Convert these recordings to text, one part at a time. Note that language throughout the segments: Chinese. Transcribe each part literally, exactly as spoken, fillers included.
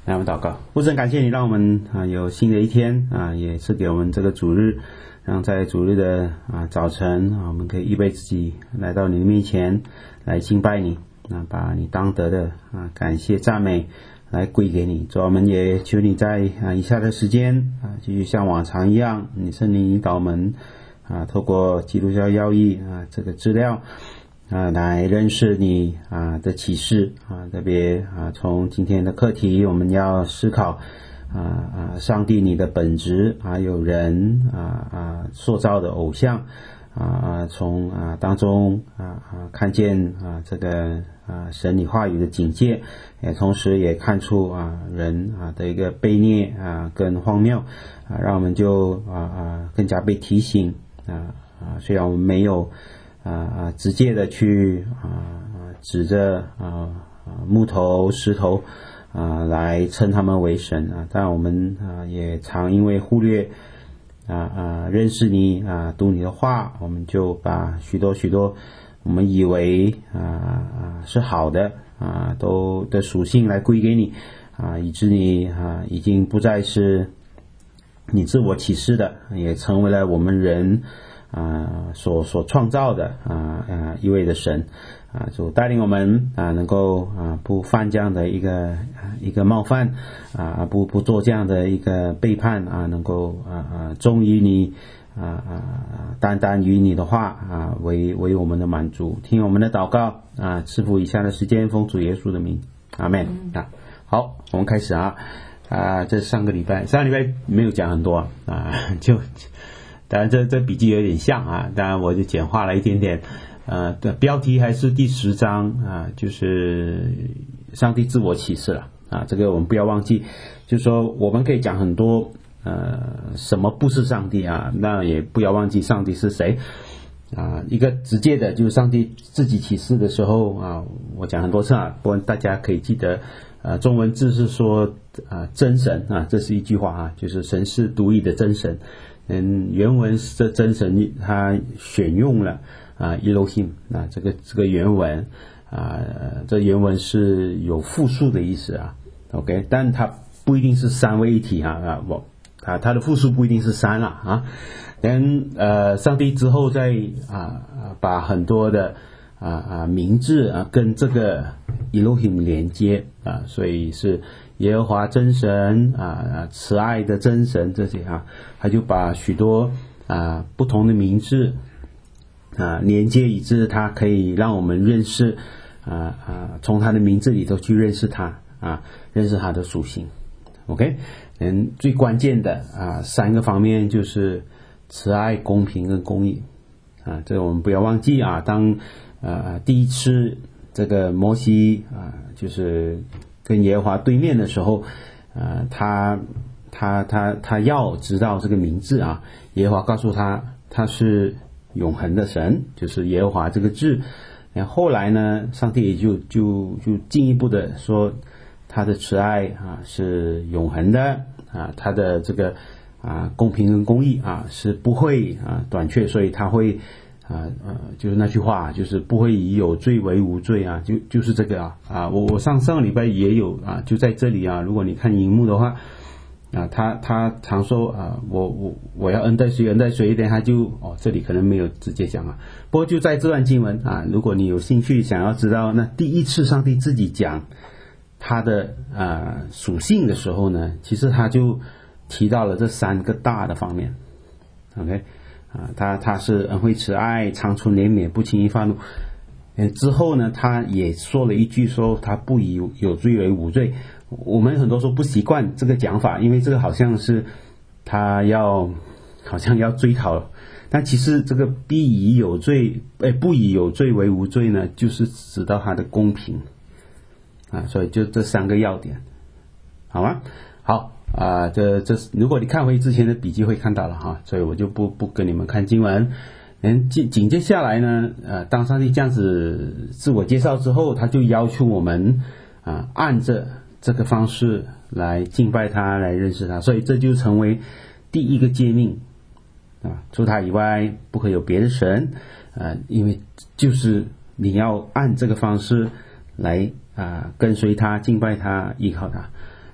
来，我们祷告。父神，感谢你让我们啊有新的一天啊，也赐给我们这个主日，让在主日的啊早晨啊，我们可以预备自己来到你的面前来敬拜你，啊，把你当得的啊感谢赞美来归给你。主，我们也求你在啊以下的时间啊，继续像往常一样，你圣灵引导我们啊，透过基督教要义啊这个资料啊，来认识你啊的启示啊，特别啊，从今天的课题，我们要思考啊啊，上帝你的本质，还有人啊啊塑造的偶像啊啊，从啊当中啊啊看见啊这个啊神你话语的警戒，也同时也看出啊人啊的一个悖逆啊跟荒谬啊，让我们就啊啊更加被提醒啊啊，虽然我们没有。啊啊，直接的去啊啊指着啊啊木头石头啊来称他们为神啊，但我们啊也常因为忽略啊啊认识你啊读你的话，我们就把许多许多我们以为啊啊是好的啊都的属性来归给你啊，以致你啊已经不再是你自我启示的，也成为了我们人。啊，所所创造的啊啊一位的神啊，就带领我们啊，能够啊不犯这样的一个一个冒犯啊，不不做这样的一个背叛啊，能够啊啊忠于你啊啊单单于你的话啊为为我们的满足，听我们的祷告啊，赐福以下的时间，奉主耶稣的名，阿们啊。好，我们开始啊啊，这上个礼拜上个礼拜没有讲很多啊，就。当然这这笔记有点像啊，当然我就简化了一点点，呃，的标题还是第十章啊，就是上帝自我启示了啊，这个我们不要忘记，就是说我们可以讲很多呃什么不是上帝啊，那也不要忘记上帝是谁啊，一个直接的就是上帝自己启示的时候啊，我讲很多次啊，不过大家可以记得。呃，中文字是说啊、呃，真神啊，这是一句话啊，就是神是独一的真神。嗯，原文这真神他选用了啊 Elohim 啊，这个这个原文啊，这原文是有复数的意思啊 ，OK， 但它不一定是三位一体啊啊，我它它的复数不一定是三了啊。等呃，上帝之后再啊把很多的。啊啊，名字啊跟这个 Elohim 连接啊，所以是耶和华真神啊啊，慈爱的真神这些啊，他就把许多啊不同的名字啊连接，以致他可以让我们认识啊啊，从他的名字里头去认识他啊，认识他的属性。OK， 嗯，最关键的啊三个方面就是慈爱、公平跟公义啊，这个我们不要忘记啊，当。呃，第一次这个摩西啊、呃，就是跟耶和华对面的时候，呃，他他他他要知道这个名字啊，耶和华告诉他他是永恒的神，就是耶和华这个字。然后后来呢，上帝也就就就进一步的说，他的慈爱啊是永恒的啊，他的这个啊公平跟公义啊是不会啊短缺，所以他会。啊呃，就是那句话，就是不会以有罪为无罪啊，就就是这个啊啊，我我上上个礼拜也有啊，就在这里啊，如果你看荧幕的话啊，他他常说啊，我我我要恩待谁恩待谁一点，他就哦这里可能没有直接讲啊，不过就在这段经文啊，如果你有兴趣想要知道，那第一次上帝自己讲他的啊属性的时候呢，其实他就提到了这三个大的方面 ，OK。啊，他他是恩惠慈爱，长存怜悯，不轻易发怒。嗯，之后呢，他也说了一句说他不以有罪为无罪。我们很多时候不习惯这个讲法，因为这个好像是他要好像要追讨，但其实这个必以有罪，哎，不以有罪为无罪呢，就是指到他的公平啊。所以就这三个要点，好吗？好。啊，这这如果你看回之前的笔记会看到了哈，所以我就不不跟你们看经文。嗯，紧紧接下来呢，呃，当上帝这样子自我介绍之后，他就要求我们啊，按着这个方式来敬拜他，来认识他，所以这就成为第一个诫命啊，除他以外不可有别的神啊，因为就是你要按这个方式来啊跟随他、敬拜他、依靠他。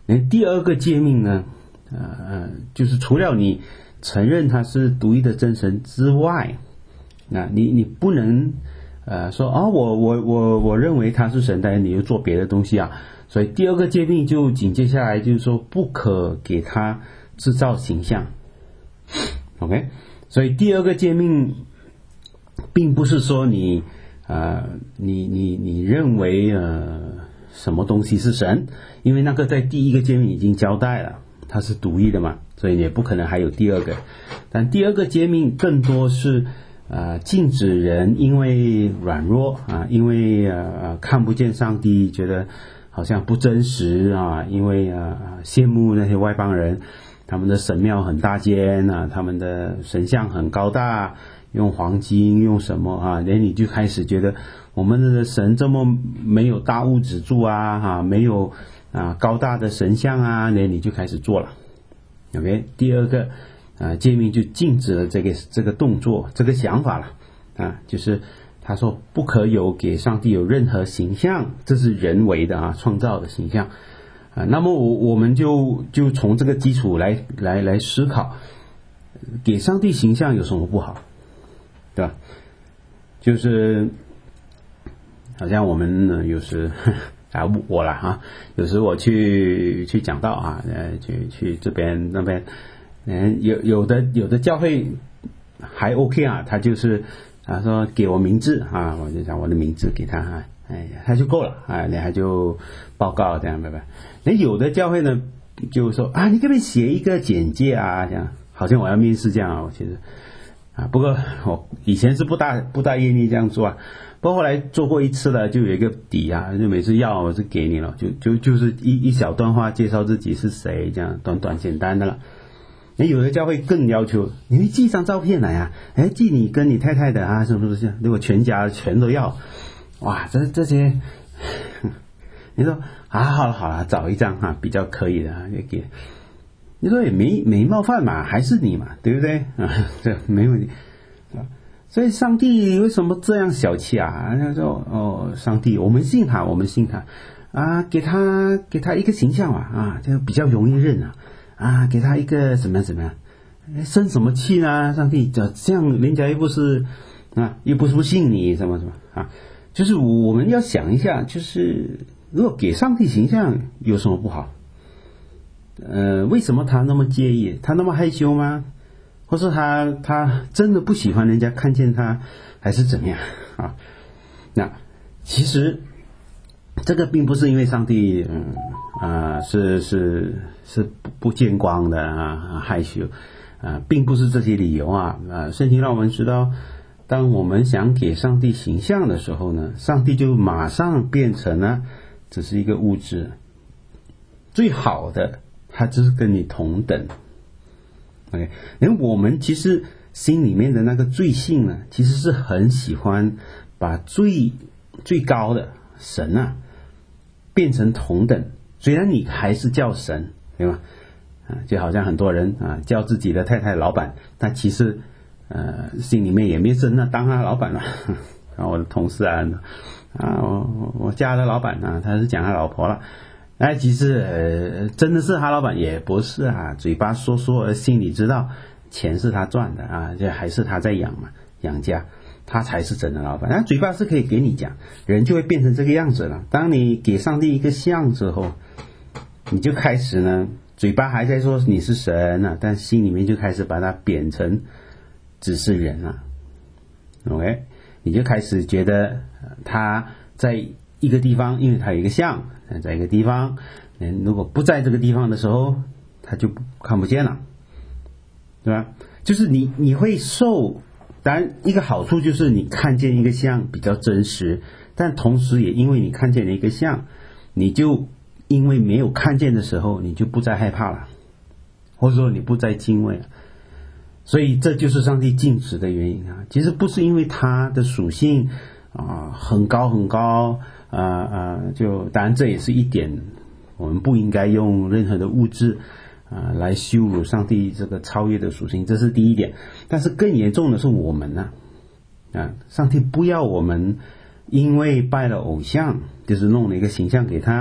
第二个诫命呢，呃，就是除了你承认他是独一的真神之外，那你你不能呃说啊、哦，我我我我认为他是神，但是你又做别的东西啊。所以第二个诫命就紧接下来就是说，不可给他制造形象。OK， 所以第二个诫命并不是说你呃你你你认为呃什么东西是神，因为那个在第一个诫命已经交代了，它是独一的嘛，所以也不可能还有第二个。但第二个诫命更多是呃禁止人因为软弱啊，因为呃看不见上帝，觉得好像不真实啊，因为呃羡慕那些外邦人，他们的神庙很大间啊，他们的神像很高大，用黄金用什么啊，连你就开始觉得我们的神这么没有大物质住啊，哈，没有啊高大的神像啊，连你就开始做了。OK， 第二个啊诫命就禁止了这个这个动作，这个想法了啊，就是他说不可有给上帝有任何形象，这是人为的啊创造的形象啊。那么我我们就就从这个基础来来来思考，给上帝形象有什么不好，对吧？就是好像我们呢有时啊我啦啊，有时我去去讲道啊，呃去去这边那边，嗯有有的有的教会还 OK 啊，他就是他说给我名字啊，我就讲我的名字给他啊，哎他就够了啊，你还就报告这样，拜拜。那有的教会呢就说啊，你可不可以写一个简介啊，这样好像我要面试这样啊，我其实啊，不过我以前是不大不大愿意这样做啊，不过后来做过一次了，就有一个底啊，就每次要我就给你了，就就就是一一小段话介绍自己是谁，这样短短简单的了。那有的教会更要求你寄张照片来啊，哎，寄你跟你太太的啊，是不是？如果全家全都要，哇，这这些，你说啊，好了好了，找一张哈、啊、比较可以的啊，也给。你说也没没冒犯嘛，还是你嘛，对不对啊？这没问题啊。所以上帝为什么这样小气啊？他说哦，上帝，我们信他，我们信他啊，给他给他一个形象嘛啊，就比较容易认啊。啊，给他一个怎么样怎么样，生什么气呢？上帝这这样，人家又不是啊，又不是不信你什么什么啊，就是我们要想一下，就是如果给上帝形象有什么不好？呃，为什么他那么介意？他那么害羞吗？或是他他真的不喜欢人家看见他，还是怎么样啊？那其实这个并不是因为上帝嗯啊、呃、是是是不不见光的啊害羞啊，并不是这些理由啊啊，圣经让我们知道，当我们想给上帝形象的时候呢，上帝就马上变成了只是一个物质，最好的他只是跟你同等。OK， 因为我们其实心里面的那个罪性呢，其实是很喜欢把最最高的神啊变成同等，虽然你还是叫神，对吧？啊，就好像很多人啊叫自己的太太老板，但其实呃心里面也没真的当他老板了。然后我的同事啊啊我我家的老板啊，他是讲他老婆了。哎，其实呃真的是他老板也不是啊，嘴巴说说，而心里知道钱是他赚的啊，这还是他在养嘛，养家，他才是真的老板。那嘴巴是可以给你讲，人就会变成这个样子了。当你给上帝一个像之后，你就开始呢，嘴巴还在说你是神啊，但心里面就开始把它贬成只是人了。OK， 你就开始觉得他在一个地方，因为他有一个像。在一个地方，如果不在这个地方的时候，他就看不见了，对吧？就是你你会受，当然一个好处就是你看见一个像比较真实，但同时也因为你看见了一个像，你就因为没有看见的时候，你就不再害怕了，或者说你不再敬畏了。所以这就是上帝禁止的原因啊！其实不是因为它的属性啊很高很高。啊啊，就当然这也是一点，我们不应该用任何的物质啊来羞辱上帝这个超越的属性，这是第一点。但是更严重的是我们呢、啊，啊，上帝不要我们因为拜了偶像，就是弄了一个形象给他，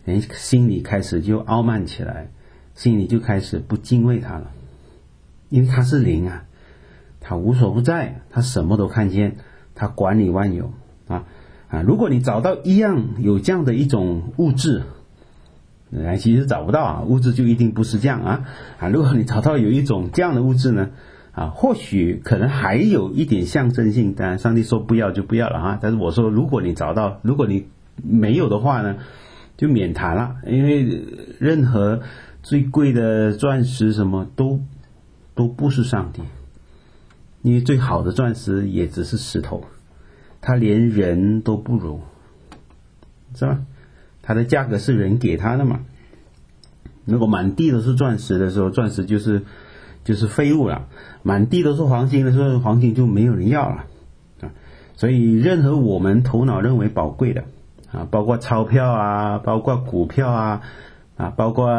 人心里开始就傲慢起来，心里就开始不敬畏他了，因为他是灵啊，他无所不在，他什么都看见，他管理万有啊啊！如果你找到一样有这样的一种物质，其实找不到啊，物质就一定不是这样啊啊！如果你找到有一种这样的物质呢，啊，或许可能还有一点象征性，当然上帝说不要就不要了啊。但是我说，如果你找到，如果你没有的话呢，就免谈了，因为任何最贵的钻石什么都都不是上帝，因为最好的钻石也只是石头，它连人都不如，是吧？它的价格是人给它的嘛。如果满地都是钻石的时候，钻石就是就是废物了；满地都是黄金的时候，黄金就没有人要了啊。所以任何我们头脑认为宝贵的啊，包括钞票啊，包括股票啊，啊，包括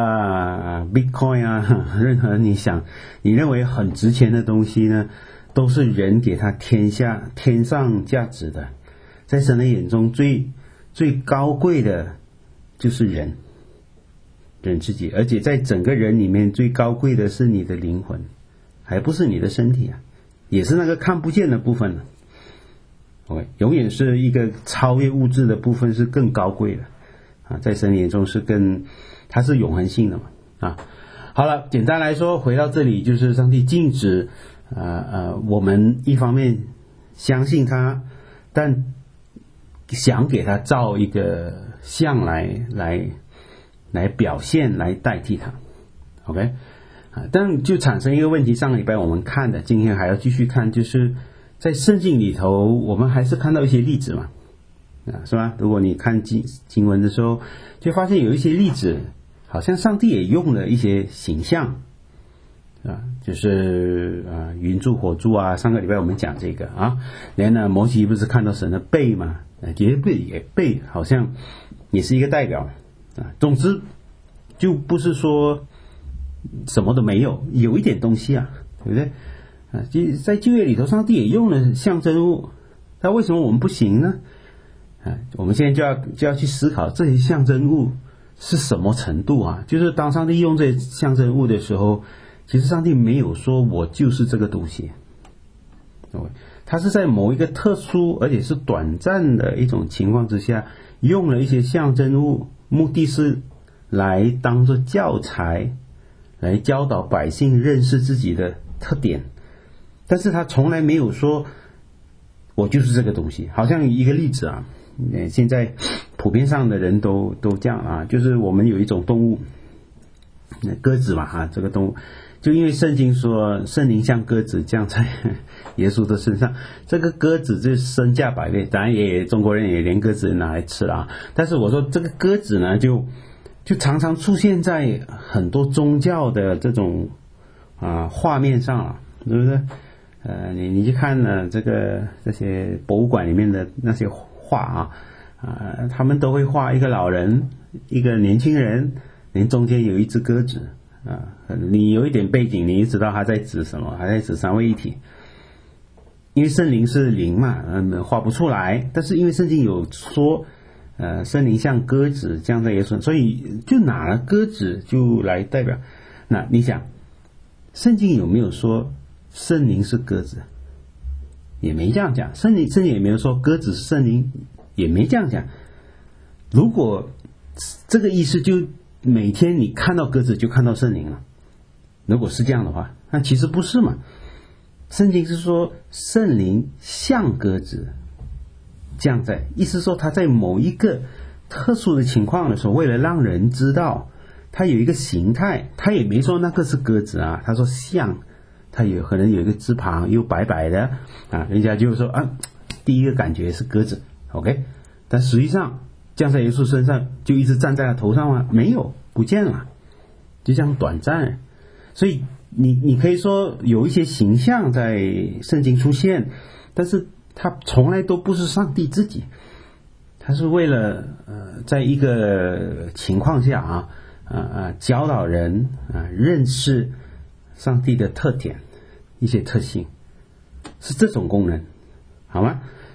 Bitcoin 啊，任何你想你认为很值钱的东西呢，都是人给它天下天上价值的。在神的眼中，最最高贵的就是人，人自己，而且在整个人里面最高贵的是你的灵魂，还不是你的身体啊，也是那个看不见的部分了。OK， 永远是一个超越物质的部分是更高贵的啊，在神眼中是更，它是永恒性的嘛啊。好了，简单来说，回到这里就是上帝禁止呃呃，我们一方面相信他，但想给他造一个像来来来表现来代替他 ，OK 啊，但就产生一个问题，上个礼拜我们看的，今天还要继续看，就是在圣经里头，我们还是看到一些例子嘛，啊，是吧？如果你看经经文的时候，就发现有一些例子，好像上帝也用了一些形象，啊，就是啊云柱火柱啊，上个礼拜我们讲这个啊，连呢摩西不是看到神的背嘛，啊，其实背也背好像也是一个代表啊，总之就不是说什么都没有，有一点东西啊，对不对？啊，在旧约里头，上帝也用了象征物，那为什么我们不行呢？啊，我们现在就要就要去思考这些象征物是什么程度啊？就是当上帝用这些象征物的时候，其实上帝没有说我就是这个东西，他是在某一个特殊而且是短暂的一种情况之下，用了一些象征物，目的是来当作教材，来教导百姓认识自己的特点，但是他从来没有说我就是这个东西。好像一个例子啊，现在普遍上的人都都这样啊，就是我们有一种动物，鸽子嘛啊，这个动物就因为圣经说圣灵像鸽子降在耶稣的身上，这个鸽子就身价百倍，当然也中国人也连鸽子拿来吃了啊。但是我说这个鸽子呢，就就常常出现在很多宗教的这种啊画面上了，对不对？呃，你你去看呢，这个这些博物馆里面的那些画啊啊，他们都会画一个老人，一个年轻人，连中间有一只鸽子。啊，你有一点背景，你知道他在指什么？还在指三位一体，因为圣灵是灵嘛，嗯，画不出来。但是因为圣经有说，呃，圣灵像鸽子降在耶稣，所以就拿了鸽子就来代表。那你想，圣经有没有说圣灵是鸽子？也没这样讲。圣灵圣经也没有说鸽子是圣灵，也没这样讲。如果这个意思就。每天你看到鸽子就看到圣灵了，如果是这样的话，那其实不是嘛。圣经是说圣灵像鸽子降在，意思说他在某一个特殊的情况的时候，为了让人知道他有一个形态，他也没说那个是鸽子啊，他说像，他有可能有一个翅膀又白白的啊，人家就说啊，第一个感觉是鸽子 ，OK， 但实际上降在耶稣身上就一直站在他头上吗？没有，不见了，就这样短暂。所以你你可以说有一些形象在圣经出现，但是它从来都不是上帝自己，它是为了呃在一个情况下啊啊啊教导人啊认识上帝的特点一些特性，是这种功能，好吗？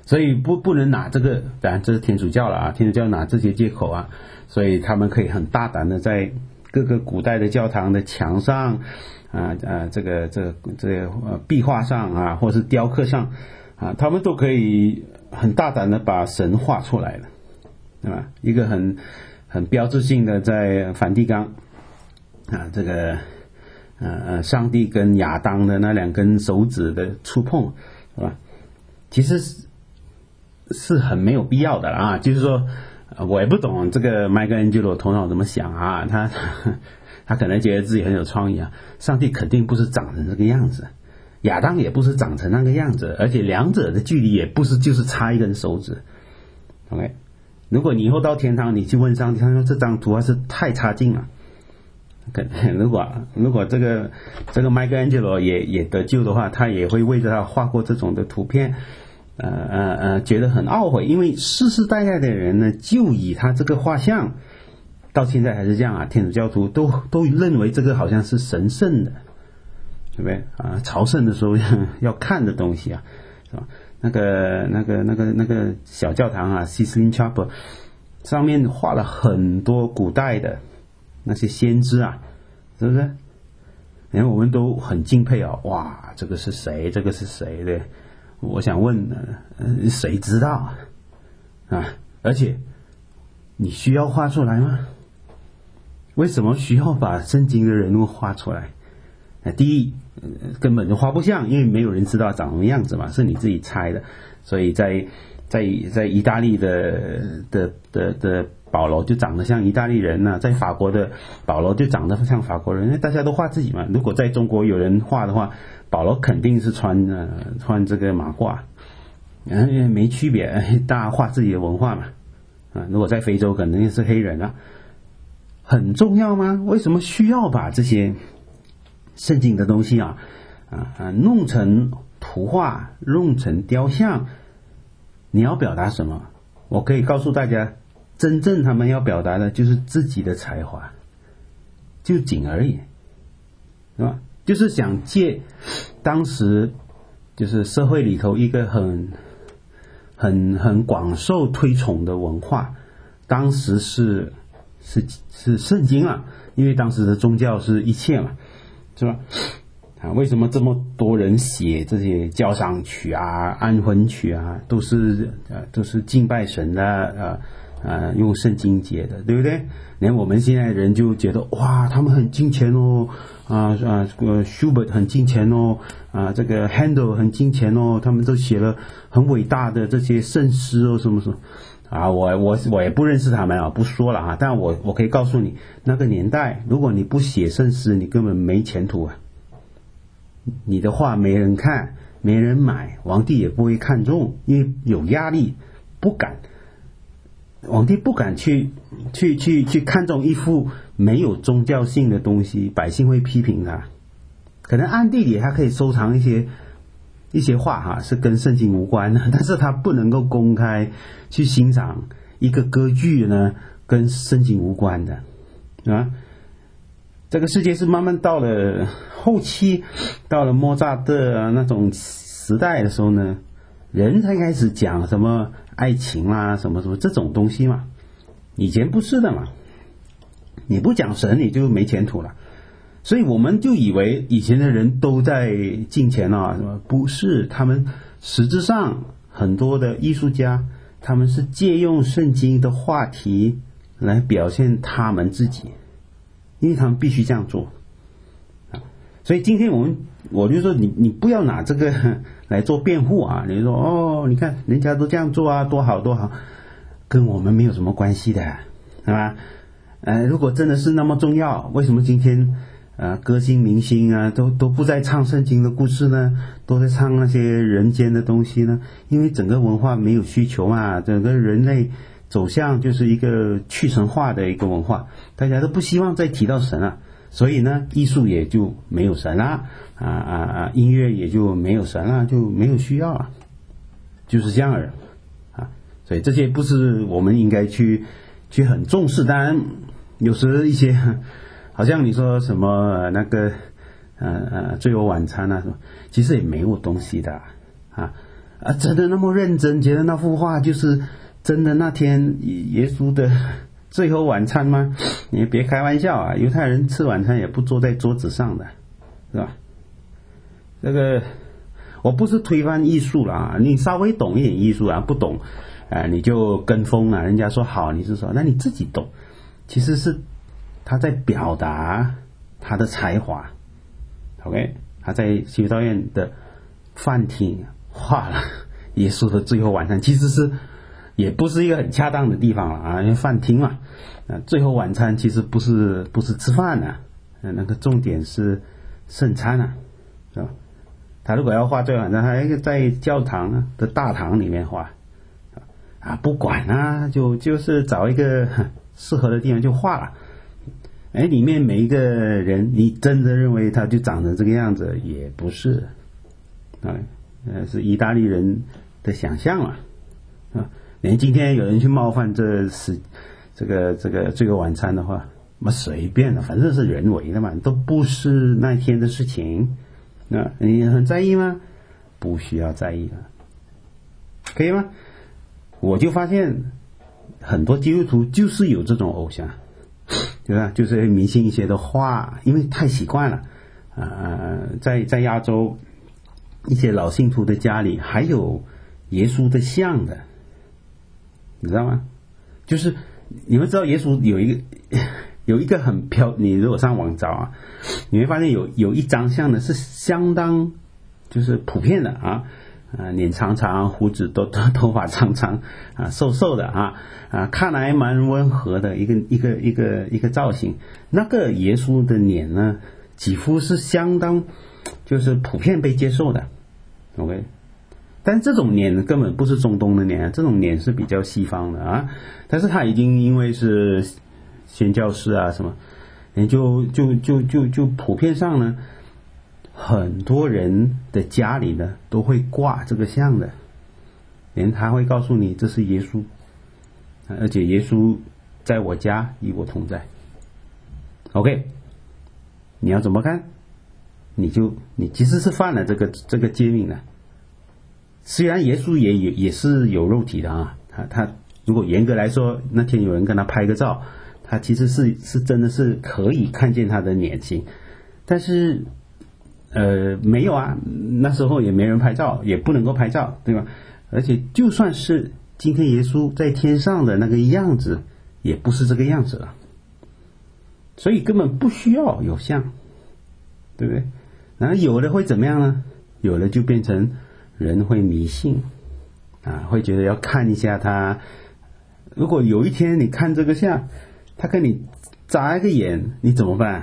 所以不不能拿这个，当然这是天主教了啊，天主教拿这些借口啊，所以他们可以很大胆的在各个古代的教堂的墙上啊啊这个这个这个呃壁画上啊，或是雕刻上啊，他们都可以很大胆的把神画出来了，对吧？一个很很标志性的在梵蒂冈啊，这个呃呃上帝跟亚当的那两根手指的触碰，是吧？其实是是很没有必要的啊，就是说我也不懂这个麦克安吉罗头脑怎么想啊，他他可能觉得自己很有创意啊。上帝肯定不是长成这个样子，亚当也不是长成那个样子，而且两者的距离也不是就是差一根手指。OK， 如果你以后到天堂，你去问上帝，他说这张图画是太差劲了。如果如果这个这个麦克安吉罗也也得救的话，他也会为着他画过这种的图片。呃呃呃，觉得很懊悔，因为世世代代的人呢，就以他这个画像，到现在还是这样啊，天主教徒都都认为这个好像是神圣的，对不对啊？朝圣的时候要看的东西啊，是吧？那个那个那个那个小教堂啊 ，Sistine Chapel 上面画了很多古代的那些先知啊，是不是？然后我们都很敬佩啊，哇，这个是谁？这个是谁？对。我想问，呃，谁知道啊？而且你需要画出来吗？为什么需要把圣经的人物画出来？啊，第一，呃，根本就画不像，因为没有人知道长什么样子嘛，是你自己猜的。所以在在在意大利的的的的保罗就长得像意大利人啊，在法国的保罗就长得像法国人，因为大家都画自己嘛。如果在中国有人画的话，保罗肯定是穿呃穿这个马褂，嗯，没区别，大家画自己的文化嘛。啊，如果在非洲肯定是黑人啊，很重要吗？为什么需要把这些圣经的东西啊啊啊弄成图画，弄成雕像？你要表达什么？我可以告诉大家，真正他们要表达的就是自己的才华，就仅而已，是吧？就是想借当时就是社会里头一个很很很广受推崇的文化，当时是是是圣经啊，因为当时的宗教是一切嘛，是吧？啊，为什么这么多人写这些交响曲啊、安魂曲啊，都是呃都是敬拜神的啊啊，用圣经写的，对不对？连我们现在人就觉得哇，他们很敬虔哦，啊啊，呃，Schubert 很敬虔哦，啊，这个 Handel 很敬虔哦，他们都写了很伟大的这些圣诗哦，什么什么。啊，我我我也不认识他们啊，不说了啊。但我我可以告诉你，那个年代，如果你不写圣诗，你根本没前途啊。你的画没人看，没人买，皇帝也不会看重，因为有压力，不敢。皇帝不敢去去去去看重一幅没有宗教性的东西，百姓会批评他。可能暗地里他可以收藏一些一些画哈，是跟圣经无关的，但是他不能够公开去欣赏一个歌剧呢，跟圣经无关的，啊。这个世界是慢慢到了后期，到了莫扎特啊那种时代的时候呢，人才开始讲什么爱情啦、啊，什么什么这种东西嘛。以前不是的嘛，你不讲神你就没前途了。所以我们就以为以前的人都在敬虔啊，什么不是？他们实质上很多的艺术家，他们是借用圣经的话题来表现他们自己。因为他们必须这样做，所以今天我们我就说你你不要拿这个来做辩护啊！你说哦，你看人家都这样做啊，多好多好，跟我们没有什么关系的，是吧？呃，如果真的是那么重要，为什么今天呃歌星明星啊都都不再唱圣经的故事呢？都在唱那些人间的东西呢？因为整个文化没有需求嘛，整个人类走向就是一个去神化的一个文化，大家都不希望再提到神了，所以呢，艺术也就没有神了，啊啊啊，音乐也就没有神了，就没有需要了，就是这样的啊。所以这些不是我们应该去去很重视。当然，有时一些好像你说什么那个呃呃最后晚餐啊什么，其实也没有东西的啊。 啊，真的那么认真，觉得那幅画就是真的那天耶稣的最后晚餐吗？你别开玩笑啊！犹太人吃晚餐也不坐在桌子上的，是吧？这个我不是推翻艺术啦，你稍微懂一点艺术啊，不懂啊你就跟风啊，人家说好你是说，那你自己懂，其实是他在表达他的才华。OK， 他在修道院的饭厅画了耶稣的最后晚餐，其实是也不是一个很恰当的地方了啊，因为饭厅嘛，啊，最后晚餐其实不是不是吃饭啊，那个重点是圣餐啊，是吧？他如果要画最后晚餐，他在教堂啊的大堂里面画啊，不管啊，就就是找一个适合的地方就画了。哎，里面每一个人，你真的认为他就长成这个样子，也不是啊，呃，是意大利人的想象嘛，啊，连今天有人去冒犯这是这个这个最后晚餐的话，那随便的，反正是人为的嘛，都不是那天的事情，啊，你很在意吗？不需要在意的，可以吗？我就发现很多基督徒就是有这种偶像。对吧？就是迷信一些的话，因为太习惯了。呃，在在亚洲一些老信徒的家里还有耶稣的像的，你知道吗？就是你们知道耶稣有一个有一个很飘，你如果上网找啊，你会发现有有一张像呢是相当就是普遍的啊。啊，脸长长，胡子都头发长长，啊，瘦瘦的啊，啊，看来蛮温和的一个一个一个一个造型。那个耶稣的脸呢，几乎是相当就是普遍被接受的 ，OK。但这种脸根本不是中东的脸，这种脸是比较西方的啊。但是他已经因为是宣教士啊什么，就就就就就普遍上呢。很多人的家里呢都会挂这个像的，连他会告诉你这是耶稣，而且耶稣在我家与我同在。OK， 你要怎么看？你就你其实是犯了这个这个诫命的。虽然耶稣也也也是有肉体的啊，他他如果严格来说，那天有人跟他拍个照，他其实是是真的是可以看见他的脸型，但是。呃，没有啊，那时候也没人拍照，也不能够拍照，对吧？而且就算是今天耶稣在天上的那个样子，也不是这个样子了，所以根本不需要有像，对不对？然后有的会怎么样呢？有的就变成人会迷信啊，会觉得要看一下他。如果有一天你看这个像，他跟你眨一个眼，你怎么办？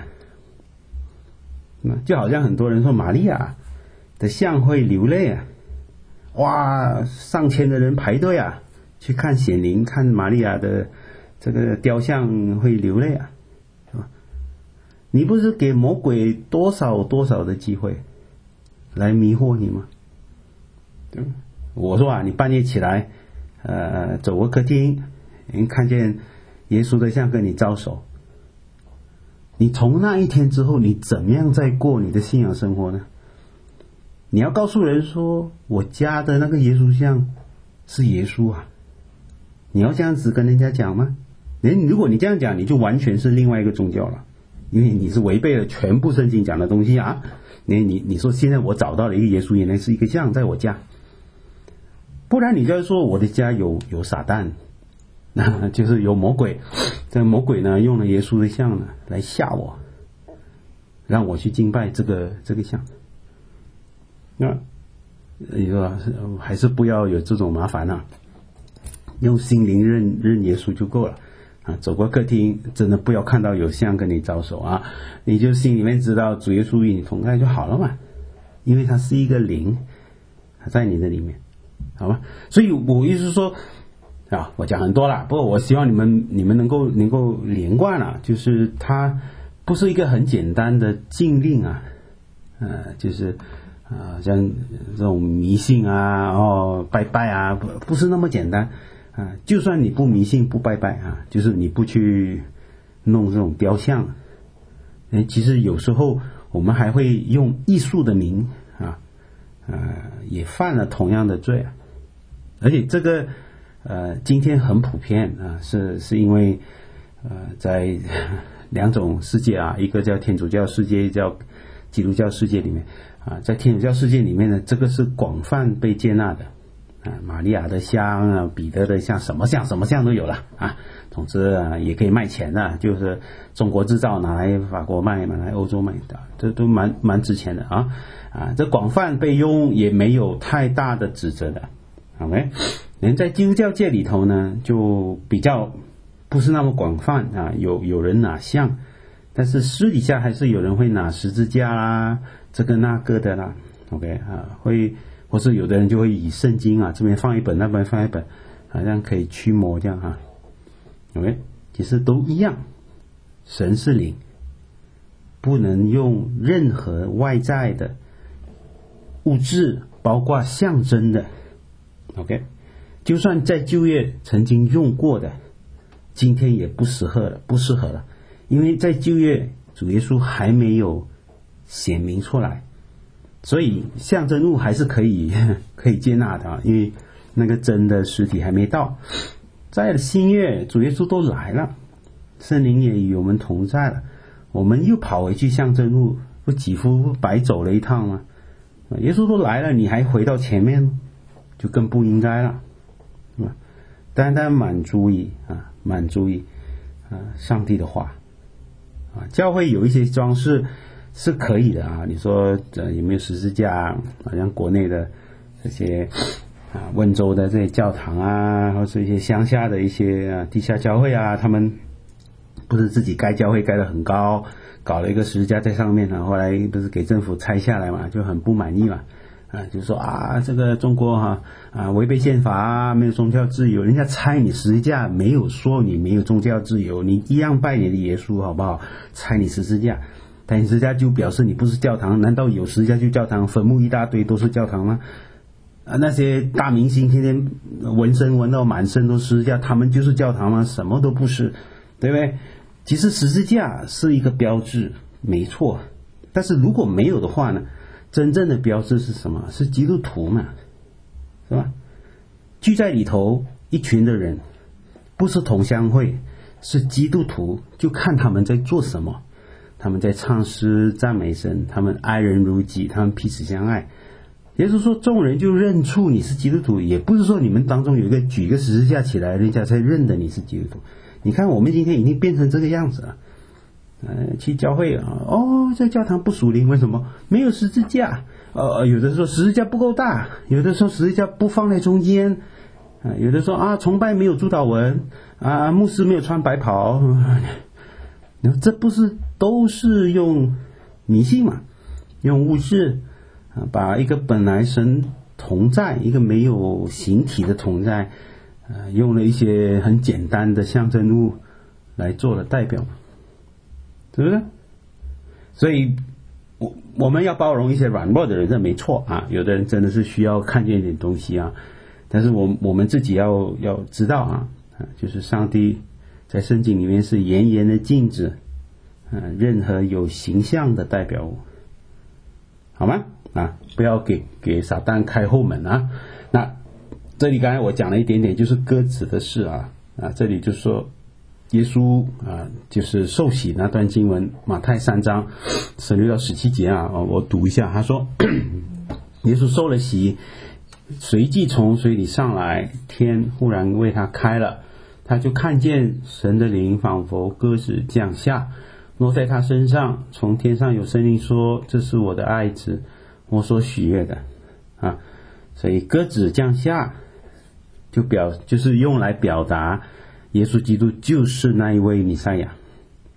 就好像很多人说玛利亚的像会流泪啊，哇，上千的人排队啊，去看显灵，看玛利亚的这个雕像会流泪啊，是吧？你不是给魔鬼多少多少的机会来迷惑你吗？对吧？我说啊，你半夜起来，呃，走过客厅，你看见耶稣的像跟你招手。你从那一天之后，你怎么样在过你的信仰生活呢？你要告诉人说，我家的那个耶稣像是耶稣啊，你要这样子跟人家讲吗？如果你这样讲，你就完全是另外一个宗教了，因为你是违背了全部圣经讲的东西啊。你你你说现在我找到了一个耶稣，原来是一个像在我家，不然你就要说我的家有有撒旦。就是有魔鬼，这个魔鬼呢用了耶稣的像呢来吓我，让我去敬拜这个这个像。那你说还是不要有这种麻烦啊，用心灵认认耶稣就够了啊。走过客厅，真的不要看到有像跟你招手啊，你就心里面知道主耶稣与你同在就好了嘛，因为它是一个灵，它在你的里面，好吗？所以我意思是说。啊，我讲很多了，不过我希望你们你们能够能够连贯了，就是它不是一个很简单的禁令啊，呃，就是啊、呃，像这种迷信啊，哦，拜拜啊，不不是那么简单啊。就算你不迷信不拜拜啊，就是你不去弄这种雕像，哎，其实有时候我们还会用艺术的名啊呃，也犯了同样的罪啊。而且这个呃，今天很普遍啊，是是因为呃，在两种世界啊，一个叫天主教世界，一个叫基督教世界里面啊，在天主教世界里面呢，这个是广泛被接纳的啊，玛利亚的像啊，彼得的像，什么像什么像都有了啊。总之啊，也可以卖钱的，就是中国制造拿来法国卖，拿来欧洲卖的，这都蛮蛮值钱的啊啊！这广泛被用也没有太大的指责的 ，OK。人在基督教界里头呢，就比较不是那么广泛啊，有有人拿像，但是私底下还是有人会拿十字架啦，这个那个的啦 ，OK 啊，会或是有的人就会以圣经啊这边放一本，那边放一本，好像可以驱魔这样哈。OK， 其实都一样，神是灵，不能用任何外在的物质，包括象征的 OK， 就算在旧约曾经用过的，今天也不适合了，不适合了，因为在旧约主耶稣还没有显明出来，所以象征物还是可以可以接纳的啊，因为那个真的实体还没到。在新约主耶稣都来了，圣灵也与我们同在了，我们又跑回去象征物，不几乎白走了一趟吗？耶稣都来了，你还回到前面，就更不应该了。单单满足于啊，满足于啊上帝的话啊，教会有一些装饰是可以的啊。你说这有没有十字架？好像国内的这些啊，温州的这些教堂啊，或是一些乡下的一些啊地下教会啊，他们不是自己盖教会盖得很高，搞了一个十字架在上面啊，后来不是给政府拆下来嘛，就很不满意嘛。啊，就说啊，这个中国哈 啊, 啊违背宪法啊，没有宗教自由。人家拆你十字架，没有说你没有宗教自由，你一样拜你的耶稣，好不好？拆你十字架，但十字架就表示你不是教堂？难道有十字架就教堂？坟墓一大堆都是教堂吗？啊，那些大明星天天纹身纹到满身都十字架，他们就是教堂吗？什么都不是，对不对？其实十字架是一个标志，没错。但是如果没有的话呢？真正的标志是什么？是基督徒嘛，是吧？聚在里头一群的人，不是同乡会，是基督徒，就看他们在做什么。他们在唱诗赞美神，他们爱人如己，他们彼此相爱。也就是说，众人就认出你是基督徒，也不是说你们当中有一个举一个十字架起来，人家才认得你是基督徒。你看我们今天已经变成这个样子了。呃，去教会啊，哦，在教堂不属灵，为什么？没有十字架。呃，有的说十字架不够大，有的说十字架不放在中间，啊、呃，有的说啊，崇拜没有主祷文，啊，牧师没有穿白袍，呃、这不是都是用迷信嘛？用物质啊，把一个本来神同在，一个没有形体的同在，呃，用了一些很简单的象征物来做了代表。是不是？所以我我们要包容一些软弱的人，这没错啊。有的人真的是需要看见一点东西啊，但是我我们自己要要知道啊，啊，就是上帝在圣经里面是严严的禁止，啊，任何有形象的代表物，好吗？啊，不要给给撒旦开后门啊。那这里刚才我讲了一点点，就是鸽子的事啊啊，这里就说。耶稣啊，就是受洗那段经文，马太三章十六到十七节啊，我读一下。他说，耶稣受了洗，随即从水里上来，天忽然为他开了，他就看见神的灵仿佛鸽子降下，落在他身上。从天上有声音说：“这是我的爱子，我所喜悦的。”啊，所以鸽子降下，就表就是用来表达。耶稣基督就是那一位弥赛亚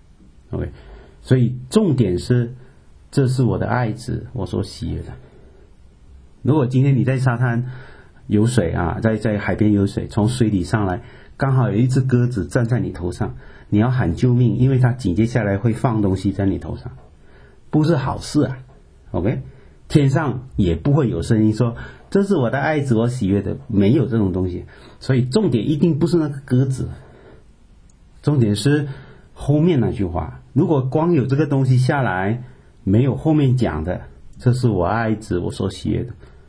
，OK， 所以重点是，这是我的爱子，我所喜悦的。如果今天你在沙滩游水啊，在在海边游水，从水里上来，刚好有一只鸽子站在你头上，你要喊救命，因为它紧接下来会放东西在你头上，不是好事啊 ，OK， 天上也不会有声音说这是我的爱子，我喜悦的，没有这种东西，所以重点一定不是那个鸽子。重点是后面那句话，如果光有这个东西下来，没有后面讲的，这是我爱子，我所喜悦的，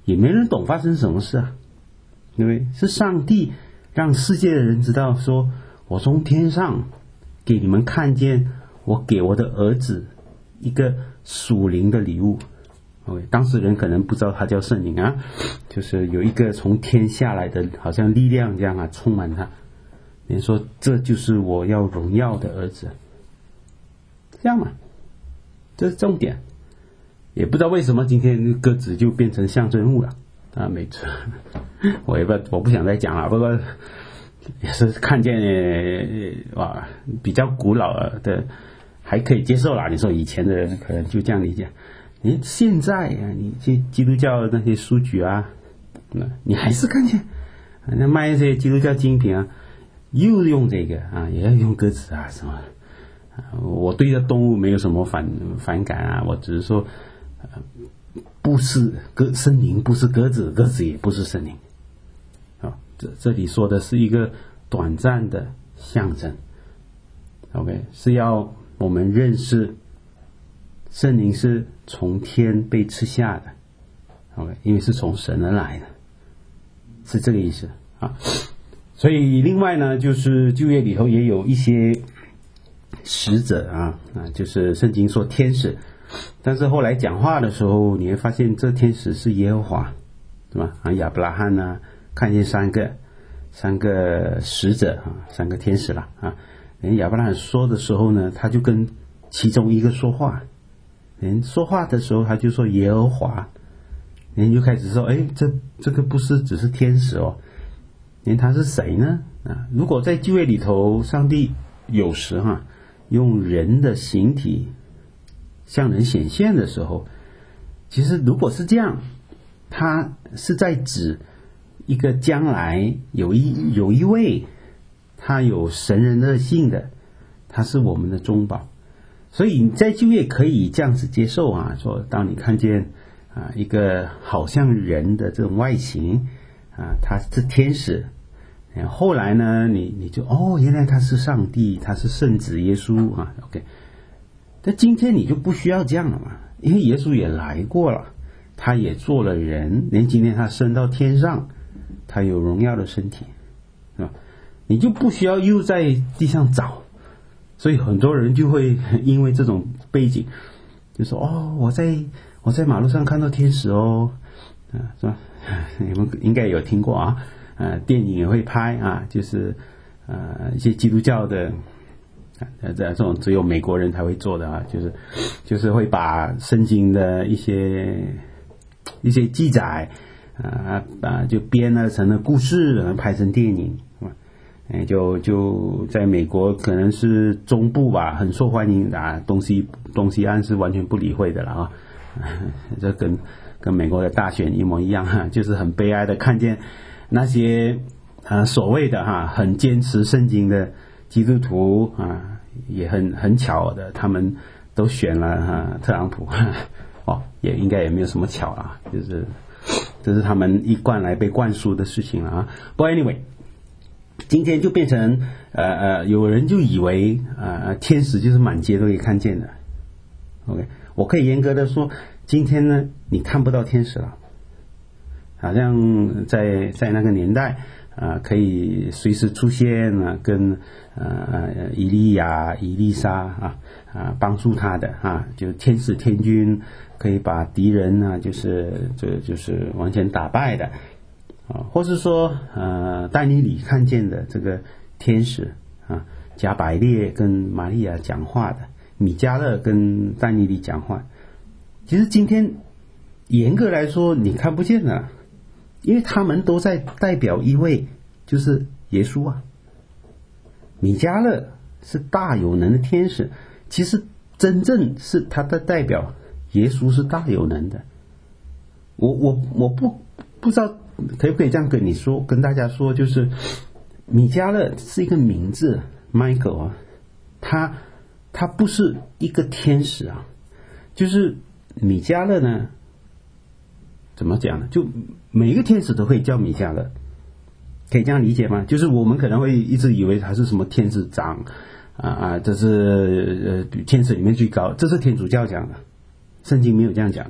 也没人懂发生什么事啊，对不对？是上帝让世界的人知道说，我从天上给你们看见我给我的儿子一个属灵的礼物。OK， 当时人可能不知道他叫圣灵啊，就是有一个从天下来的好像力量这样啊充满他。人说这就是我要荣耀的儿子，这样嘛，这是重点。也不知道为什么今天鸽子就变成象征物了啊！没错，我也不我不想再讲了。不过也是看见哇，比较古老的还可以接受啦。你说以前的人可能就这样理解。你现在啊，你去基督教那些书局啊，你还是看见那卖一些基督教精品啊，又用这个啊，也要用鸽子啊什么。我对这动物没有什么反反感啊，我只是说，呃、不是鸽森林，不是鸽子，鸽子也不是森林。啊，这这里说的是一个短暂的象征。OK， 是要我们认识。圣灵是从天被赐下的 ，OK， 因为是从神而来的，是这个意思啊。所以另外呢，就是旧约里头也有一些使者啊啊，就是圣经说天使，但是后来讲话的时候，你会发现这天使是耶和华，对吧？啊，亚伯拉罕呢看见三个三个使者啊，三个天使啦啊，连亚伯拉罕说的时候呢，他就跟其中一个说话。人说话的时候，他就说耶和华，人就开始说，哎，这这个不是只是天使哦，人他是谁呢？啊，如果在旧约里头，上帝有时哈、啊、用人的形体向人显现的时候，其实如果是这样，他是在指一个将来有一有一位他有神人的性的，他是我们的中保。所以你在旧约可以这样子接受啊，说当你看见啊一个好像人的这种外形啊，他是天使，后来呢，你你就哦，原来他是上帝，他是圣子耶稣啊 ，OK。但今天你就不需要这样了嘛，因为耶稣也来过了，他也做了人，连今天他升到天上，他有荣耀的身体，是吧？你就不需要又在地上找。所以很多人就会因为这种背景，就说哦，我在我在马路上看到天使哦，啊，是吧？你们应该有听过啊，呃，电影也会拍啊，就是呃一些基督教的，呃这种只有美国人才会做的啊，就是就是会把圣经的一些一些记载啊啊就编了成了故事，然后拍成电影。哎，就就在美国可能是中部吧，很受欢迎啊，东西东西岸是完全不理会的了啊，这跟跟美国的大选一模一样哈，就是很悲哀的看见那些啊所谓的哈很坚持圣经的基督徒啊，也很很巧的，他们都选了哈特朗普，哦，也应该也没有什么巧啊，就是这是他们一贯来被灌输的事情了啊。不过 anyway。今天就变成呃呃，有人就以为呃天使就是满街都可以看见的。OK， 我可以严格的说，今天呢你看不到天使了，好像在在那个年代啊、呃，可以随时出现啊，跟呃以利亚、以利沙啊啊帮助他的啊，就天使天军可以把敌人呢、啊，就是就就是完全打败的。啊，或是说，呃，但以理看见的这个天使啊，加百列跟玛利亚讲话的，米迦勒跟但以理讲话，其实今天严格来说你看不见的，因为他们都在代表一位，就是耶稣啊。米迦勒是大有能的天使，其实真正是他的代表，耶稣是大有能的。我我我不不知道。可不可以这样跟你说，跟大家说，就是米迦勒是一个名字 ，Michael 啊，他他不是一个天使啊，就是米迦勒呢，怎么讲呢？就每一个天使都会叫米迦勒，可以这样理解吗？就是我们可能会一直以为他是什么天使长啊啊，这是呃天使里面最高，这是天主教讲的，圣经没有这样讲的。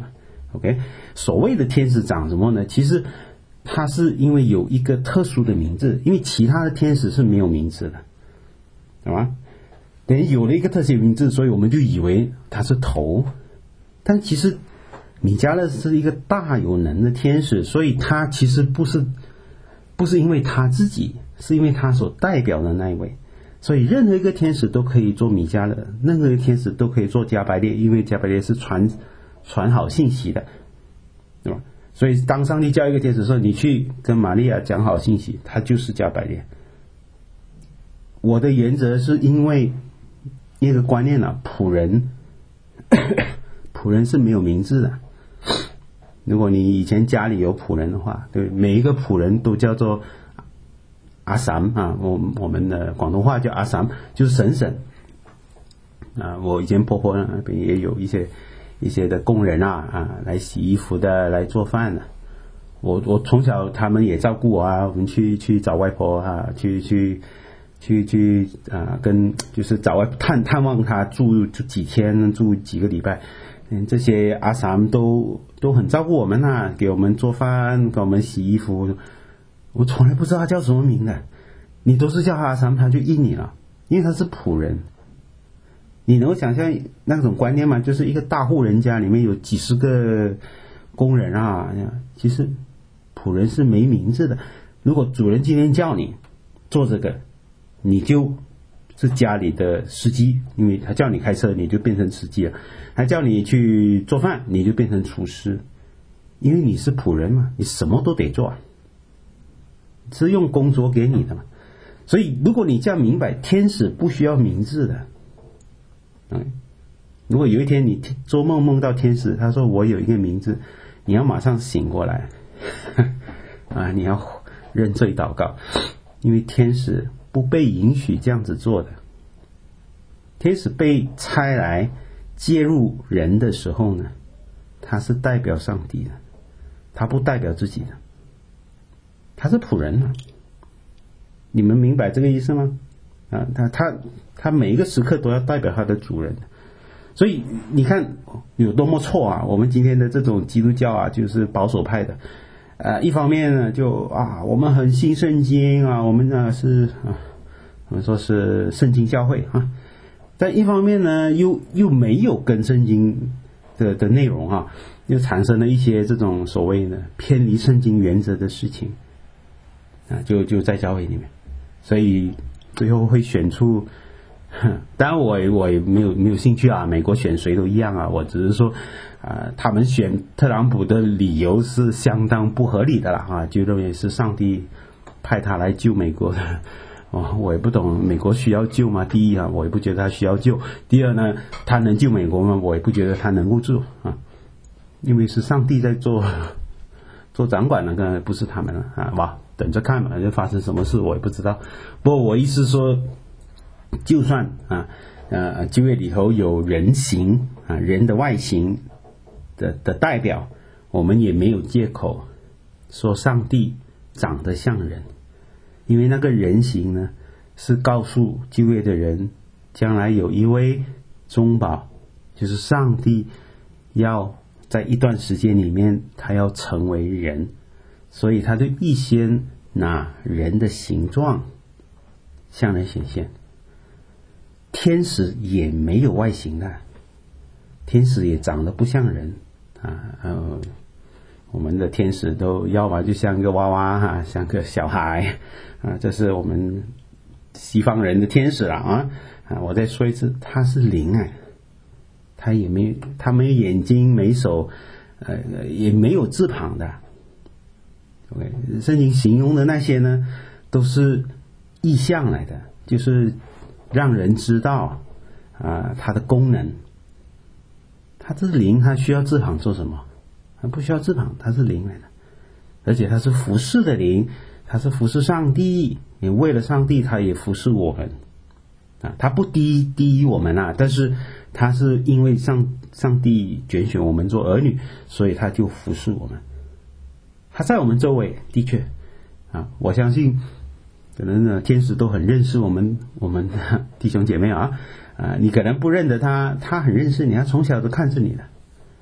OK， 所谓的天使长什么呢？其实它是因为有一个特殊的名字，因为其他的天使是没有名字的，对吧？等于有了一个特殊名字，所以我们就以为他是头，但其实米迦勒是一个大有能的天使，所以他其实不是不是因为他自己，是因为他所代表的那一位。所以任何一个天使都可以做米迦勒，任何一个天使都可以做加百列，因为加百列是传传好信息的，对吧？所以当上帝叫一个天使说你去跟玛利亚讲好信息，他就是加百列。我的原则是因为一个观念啊，仆人仆人是没有名字的。如果你以前家里有仆人的话，对，每一个仆人都叫做阿三啊，我我们的广东话叫阿三，就是婶婶啊。我以前婆婆那边也有一些一些的工人啊啊，来洗衣服的，来做饭的。我我从小他们也照顾我啊，我们去去找外婆啊，去去去去啊，跟就是找外探探望他，住住几天，住几个礼拜。嗯，这些阿三都都很照顾我们啊，给我们做饭，给我们洗衣服。我从来不知道他叫什么名的，你都是叫他阿三，他就应你了，因为他是仆人。你能够想象那种观念吗？就是一个大户人家里面有几十个工人啊，其实仆人是没名字的。如果主人今天叫你做这个，你就是家里的司机，因为他叫你开车，你就变成司机了；他叫你去做饭，你就变成厨师，因为你是仆人嘛，你什么都得做啊，是用工作给你的嘛。所以如果你这样明白，天使不需要名字的。嗯，如果有一天你做梦梦到天使，他说我有一个名字，你要马上醒过来啊！你要认罪祷告，因为天使不被允许这样子做的。天使被差来介入人的时候呢，他是代表上帝的，他不代表自己的，他是仆人啊。你们明白这个意思吗？啊，他他他每一个时刻都要代表他的主人，所以你看有多么错啊！我们今天的这种基督教啊，就是保守派的，呃，一方面呢就啊，我们很信圣经啊，我们呢是啊，我们说是圣经教会啊，但一方面呢又又没有跟圣经的的内容啊，又产生了一些这种所谓的偏离圣经原则的事情啊，就就在教会里面，所以最后会选出，当然我我也没有没有兴趣啊，美国选谁都一样啊，我只是说啊、呃，他们选特朗普的理由是相当不合理的啦啊，就认为是上帝派他来救美国的。哦，我也不懂美国需要救吗？第一啊，我也不觉得他需要救；第二呢，他能救美国吗？我也不觉得他能够救啊，因为是上帝在做做掌管的，跟不是他们了啊，哇，等着看吧，就发生什么事我也不知道。不过我意思说，就算啊呃旧约里头有人形啊人的外形的的代表，我们也没有借口说上帝长得像人。因为那个人形呢，是告诉旧约的人，将来有一位中保，就是上帝要在一段时间里面，他要成为人，所以他就预先拿人的形状向人显现。天使也没有外形的，天使也长得不像人啊，呃我们的天使都要么就像个娃娃哈、啊，像个小孩啊，这是我们西方人的天使了啊啊！我再说一次，他是灵哎，他也没他没有眼睛没手，呃也没有翅膀的。OK， 圣经形容的那些呢，都是意象来的，就是让人知道啊它的功能。它这是灵，它需要翅膀做什么？它不需要翅膀，它是灵来的，而且它是服侍的灵，它是服侍上帝，也为了上帝，它也服侍我们啊。它不低低于我们啊，但是它是因为上上帝拣选我们做儿女，所以它就服侍我们。它在我们周围，的确啊，我相信可能呢天使都很认识我们我们的弟兄姐妹啊啊，你可能不认得他，他很认识你，他从小都看着你的。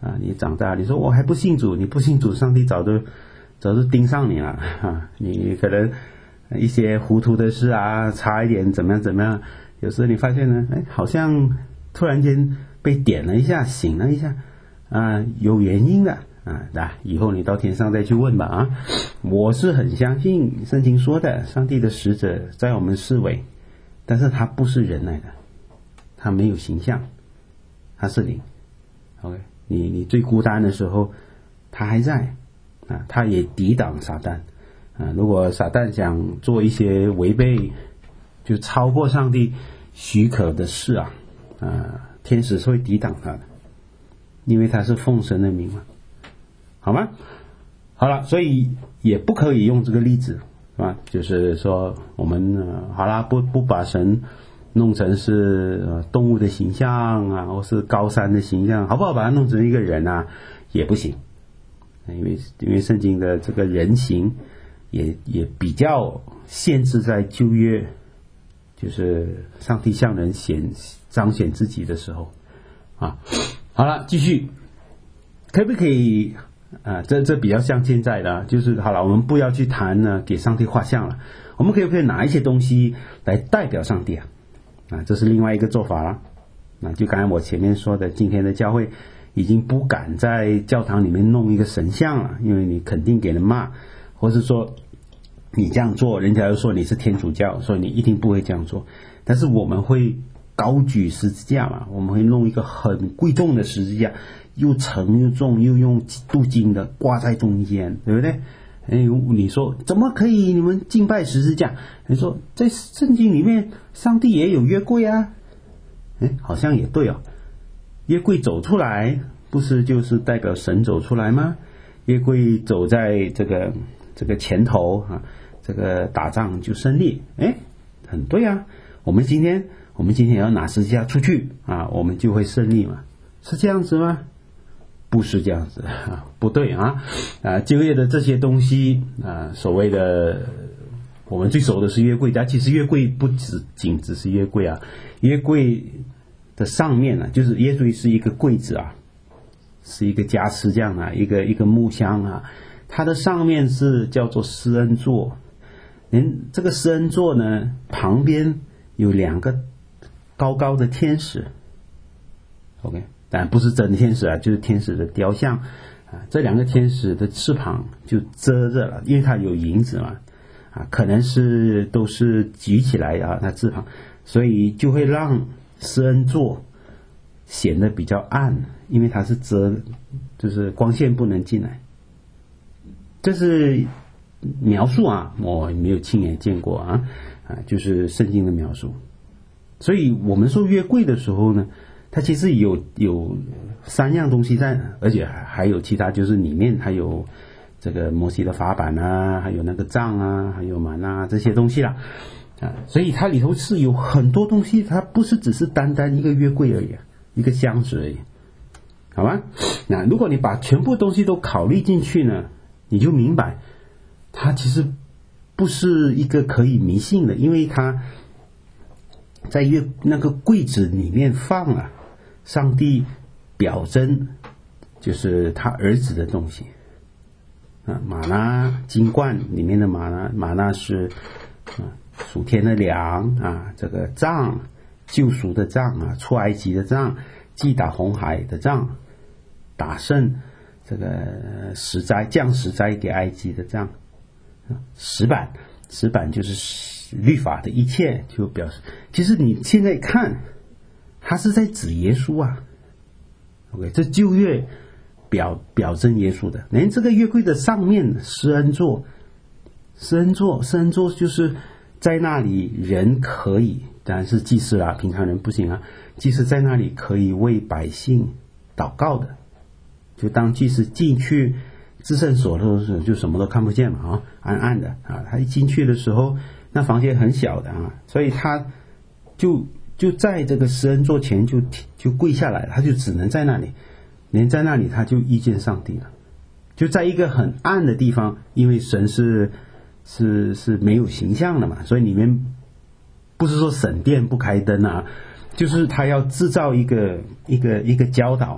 啊，你长大，你说我还不信主，你不信主，上帝早就早就盯上你了啊！你可能一些糊涂的事啊，差一点怎么样怎么样，有时候你发现呢，哎，好像突然间被点了一下，醒了一下啊，有原因的啊，那以后你到天上再去问吧啊！我是很相信圣经说的，上帝的使者在我们四围，但是他不是人来的，他没有形象，他是灵。OK， 你你最孤单的时候，他还在啊，他也抵挡撒旦啊。如果撒旦想做一些违背，就超过上帝许可的事啊，啊，天使是会抵挡他的，因为他是奉神的名嘛，好吗？好了，所以也不可以用这个例子，是吧？就是说我们、呃、好啦，不不把神弄成是、呃、动物的形象啊，或是高山的形象，好不好？把它弄成一个人啊，也不行，因为因为圣经的这个人形也也比较限制在旧约，就是上帝向人显彰显自己的时候啊。好了，继续，可不可以啊？这这比较像现在的，就是好了，我们不要去谈呢给上帝画像了，我们可以不可以拿一些东西来代表上帝啊？啊，这是另外一个做法了。那就刚才我前面说的，今天的教会已经不敢在教堂里面弄一个神像了，因为你肯定给人骂，或是说你这样做，人家又说你是天主教，所以你一定不会这样做。但是我们会高举十字架嘛，我们会弄一个很贵重的十字架，又沉又重，又用镀金的挂在中间，对不对？哎，你说怎么可以你们敬拜十字架？你说在圣经里面上帝也有约柜啊，哎，好像也对哦。约柜走出来不是就是代表神走出来吗？约柜走在这个这个前头啊，这个打仗就胜利，哎，很对啊。我们今天我们今天要拿十字架出去啊，我们就会胜利嘛，是这样子吗？不是这样子啊，不对啊！啊，旧约的这些东西啊，所谓的我们最熟的是约柜，但其实约柜不只仅只是约柜啊，约柜的上面呢、啊，就是约柜是一个柜子啊，是一个家私这样啊，一个一个木箱啊，它的上面是叫做施恩座，连这个施恩座呢，旁边有两个高高的天使 ，OK。但不是真天使啊，就是天使的雕像啊。这两个天使的翅膀就遮着了，因为它有影子嘛，啊，可能是都是举起来啊，那翅膀，所以就会让施恩座显得比较暗，因为它是遮，就是光线不能进来。这是描述啊，我没有亲眼见过啊，啊，就是圣经的描述。所以我们说约柜的时候呢，它其实有有三样东西在，而且还有其他，就是里面还有这个摩西的法版啊，还有那个杖啊，还有玛纳这些东西啦，啊，所以它里头是有很多东西，它不是只是单单一个约柜而已，一个箱子而已，好吗？那如果你把全部东西都考虑进去呢，你就明白，它其实不是一个可以迷信的，因为它在约那个柜子里面放了上帝表征，就是他儿子的东西啊，玛纳金冠里面的玛纳，玛纳是啊属天的粮啊，这个杖救赎的杖啊，出埃及的杖，击打红海的杖，打胜这个十灾降十灾给埃及的杖，石板石板就是律法的一切，就表示其实你现在看。他是在指耶稣啊 ，OK， 这旧约表表征耶稣的，连这个约柜的上面施恩座，施恩座，施恩座就是在那里人可以，当然是祭司啦，平常人不行啊，祭司在那里可以为百姓祷告的，就当祭司进去至圣所的时候，就什么都看不见嘛啊，暗暗的啊，他一进去的时候，那房间很小的啊，所以他就。就在这个施恩座前就就跪下来了，他就只能在那里，连在那里他就遇见上帝了，就在一个很暗的地方，因为神是是是没有形象的嘛，所以里面不是说省电不开灯啊，就是他要制造一个一个一个教导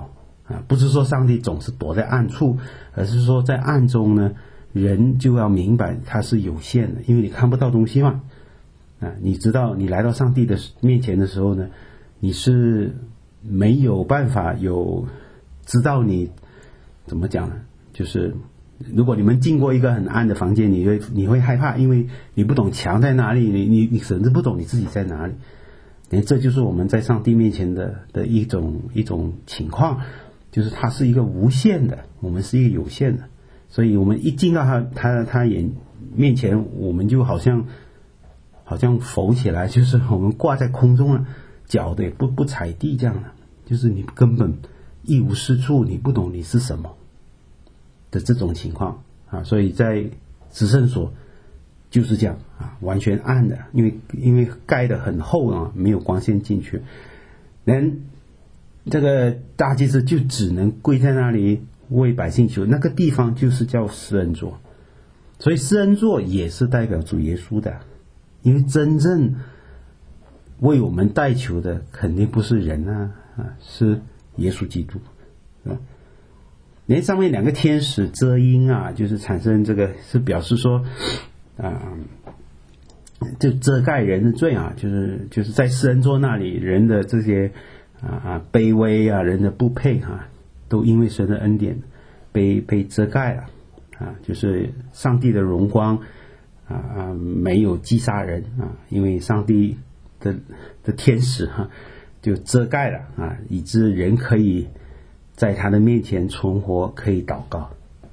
啊，不是说上帝总是躲在暗处，而是说在暗中呢，人就要明白他是有限的，因为你看不到东西嘛。啊，你知道你来到上帝的面前的时候呢，你是没有办法有知道你怎么讲呢？就是如果你们进过一个很暗的房间，你会你会害怕，因为你不懂墙在哪里，你你你甚至不懂你自己在哪里。这就是我们在上帝面前的的一种一种情况，就是它是一个无限的，我们是一个有限的，所以我们一进到他他他眼面前，我们就好像好像浮起来，就是我们挂在空中了，脚的也不不踩地这样的，就是你根本一无是处，你不懂你是什么的这种情况啊。所以在至圣所就是这样啊，完全暗的，因为因为盖得很厚啊，没有光线进去，人这个大祭司就只能跪在那里为百姓求，那个地方就是叫施恩座，所以施恩座也是代表主耶稣的，因为真正为我们代求的肯定不是人啊，啊是耶稣基督，是吧？连上面两个天使遮阴啊，就是产生这个是表示说啊，就遮盖人的罪啊，就是就是在施恩座那里，人的这些啊啊卑微啊，人的不配啊，都因为神的恩典被被遮盖了啊，就是上帝的荣光啊啊没有击杀人啊，因为上帝的的天使哈、啊、就遮盖了啊，以致人可以在他的面前存活，可以祷告。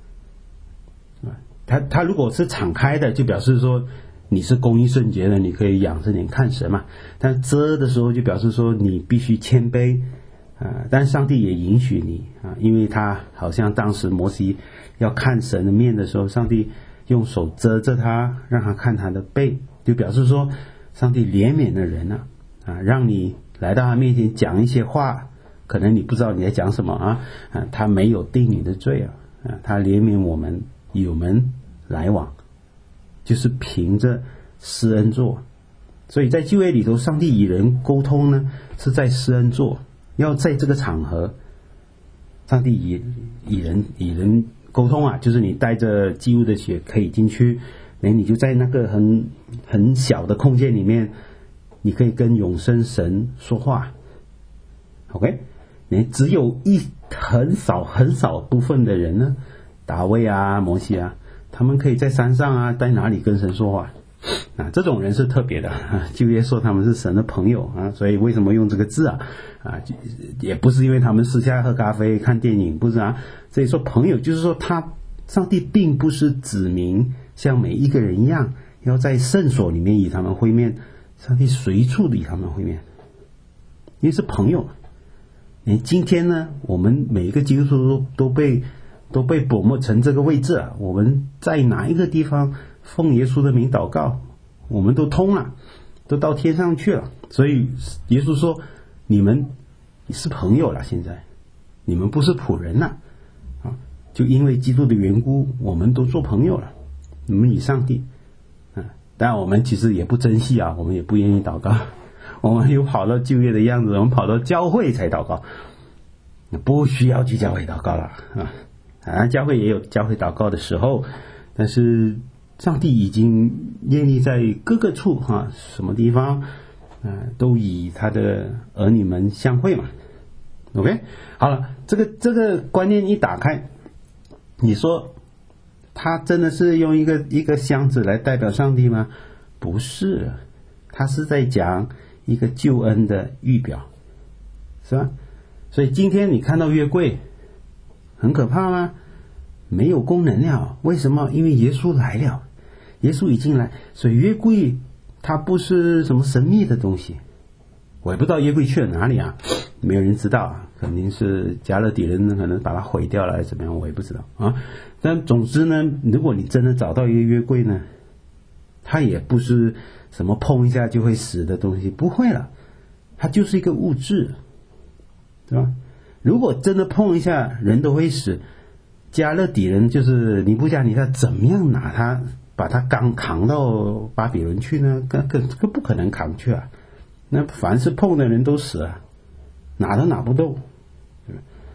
他他如果是敞开的，就表示说你是公义圣洁的，你可以仰着脸看神嘛。但遮的时候就表示说你必须谦卑啊、呃，但上帝也允许你啊，因为他好像当时摩西要看神的面的时候，上帝用手遮着他，让他看他的背，就表示说上帝怜悯的人啊啊，让你来到他面前讲一些话，可能你不知道你在讲什么啊啊，他没有定你的罪啊啊，他怜悯我们。与我们来往，就是凭着施恩座。所以在旧约里头，上帝与人沟通呢，是在施恩座。要在这个场合，上帝与与人与人沟通啊，就是你带着基督的血可以进去，连你就在那个很很小的空间里面，你可以跟永生神说话。OK， 连只有一很少很少部分的人呢。大卫啊，摩西啊，他们可以在山上啊，在哪里跟神说话啊？这种人是特别的，旧约说他们是神的朋友啊，所以为什么用这个字啊？啊，也不是因为他们私下喝咖啡、看电影，不是啊。所以说朋友，就是说他上帝并不是指明像每一个人一样，要在圣所里面与他们会面，上帝随处与他们会面，因为是朋友。你今天呢，我们每一个基督徒都都被。都被薄膜成这个位置啊！我们在哪一个地方奉耶稣的名祷告，我们都通了，都到天上去了。所以耶稣说：“你们是朋友了，现在你们不是仆人了啊！就因为基督的缘故，我们都做朋友了。你们与上帝啊，当然我们其实也不珍惜啊，我们也不愿意祷告，我们又跑到旧约的样子，我们跑到教会才祷告，不需要去教会祷告了啊！”啊，教会也有教会祷告的时候，但是上帝已经愿意在各个处啊，什么地方啊，都以他的儿女们相会嘛。OK， 好了，这个这个观念一打开，你说他真的是用一个一个箱子来代表上帝吗？不是，他是在讲一个救恩的预表，是吧？所以今天你看到约柜。很可怕吗？没有功能了。为什么？因为耶稣来了，耶稣已经来，所以约柜它不是什么神秘的东西。我也不知道约柜去了哪里啊，没有人知道啊，肯定是加勒底人可能把它毁掉了还是怎么样，我也不知道啊。但总之呢，如果你真的找到一个约柜呢，它也不是什么碰一下就会死的东西，不会了，它就是一个物质，对吧？如果真的碰一下人都会死，加勒底人就是尼布甲尼撒怎么样拿他把他刚扛到巴比伦去呢？更更更不可能扛去啊！那凡是碰的人都死啊，拿都拿不动。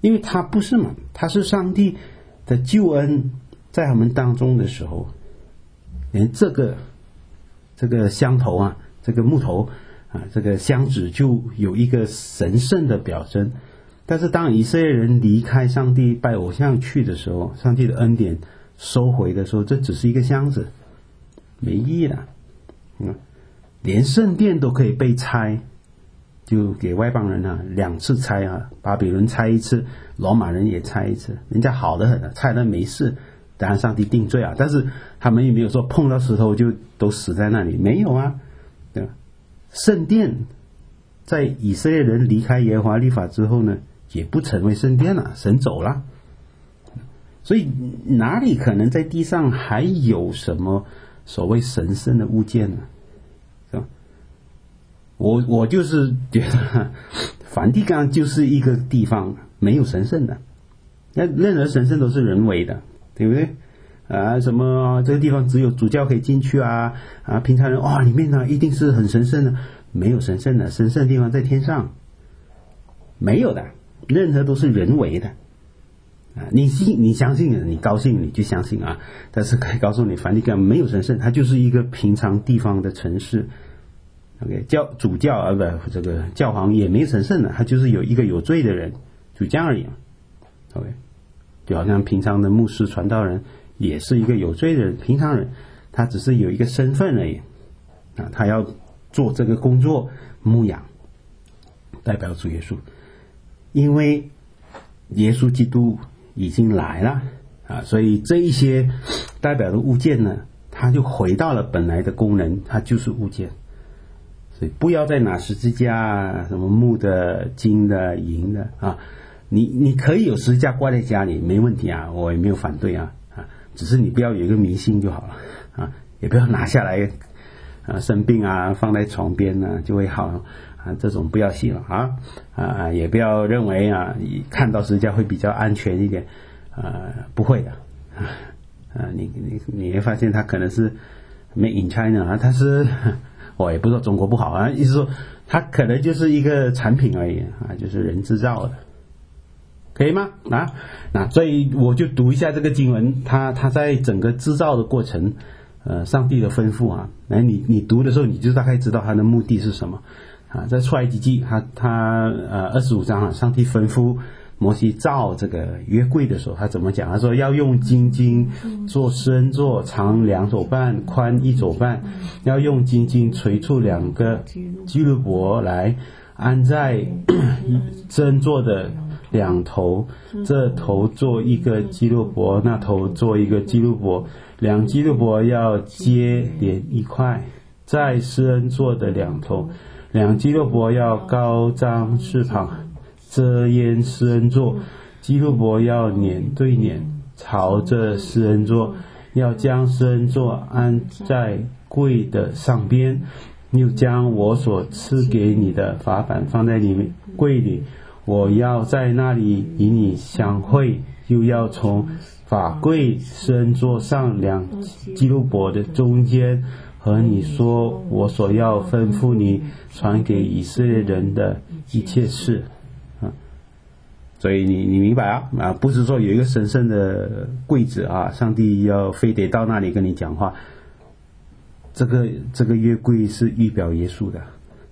因为他不是嘛，他是上帝的救恩在他们当中的时候，连这个这个香头啊，这个木头啊，这个香纸就有一个神圣的表征。但是当以色列人离开上帝拜偶像去的时候，上帝的恩典收回的时候，这只是一个箱子，没意义的。嗯，连圣殿都可以被拆，就给外邦人啊两次拆啊，巴比伦拆一次，罗马人也拆一次，人家好得很，拆了没事，当然上帝定罪啊，但是他们也没有说碰到石头就都死在那里，没有啊，对吧？圣殿在以色列人离开耶和华律法之后呢，也不成为圣殿了，神走了，所以哪里可能在地上还有什么所谓神圣的物件呢？是吧？我我就是觉得梵蒂冈就是一个地方没有神圣的，那任何神圣都是人为的，对不对？啊，什么这个地方只有主教可以进去啊啊，平常人哇、哦、里面呢一定是很神圣的，没有神圣的，神圣的地方在天上，没有的，任何都是人为的啊。你信你相信你高兴你就相信啊，但是可以告诉你，梵蒂冈没有神圣，它就是一个平常地方的城市。OK， 教主教啊不，这个教皇也没神圣的，他就是有一个有罪的人，就这样而已。OK， 就好像平常的牧师传道人也是一个有罪的人，平常人，他只是有一个身份而已啊，他要做这个工作，牧养，代表主耶稣，因为耶稣基督已经来了啊，所以这一些代表的物件呢，它就回到了本来的功能，它就是物件。所以不要再拿十字架，什么木的、金的、银的啊，你你可以有十字架挂在家里，没问题啊，我也没有反对啊啊，只是你不要有一个迷信就好了啊，也不要拿下来啊生病啊放在床边呢、啊、就会好啊，这种不要信了啊啊，也不要认为啊看到十字架会比较安全一点啊，不会的啊啊，你你你会发现它可能是 Made in China 啊，它是。我也不说中国不好啊，意思说它可能就是一个产品而已啊，就是人制造的，可以吗？啊，那所以我就读一下这个经文，它它在整个制造的过程，呃，上帝的吩咐啊，来你你读的时候，你就大概知道它的目的是什么啊。在出埃及记，他他呃二十五章啊，上帝吩咐摩西造这个约柜的时候，他怎么讲？他说要用金金做施恩座，长两肘半，宽一肘半，要用金金锤出两个基路伯来，安在施恩座的两头，这头做一个基路伯，那头做一个基路伯，两基路伯要接连一块，在施恩座的两头，两基路伯要高张翅膀，遮掩施恩座，基路伯要脸对脸，朝着施恩座，要将施恩座安在柜的上边，又将我所赐给你的法版放在里面柜里，我要在那里与你相会，又要从法柜施恩座上两基路伯的中间和你说我所要吩咐你传给以色列人的一切事。所以你你明白啊啊，不是说有一个神圣的柜子啊，上帝要非得到那里跟你讲话。这个这个约柜是预表耶稣的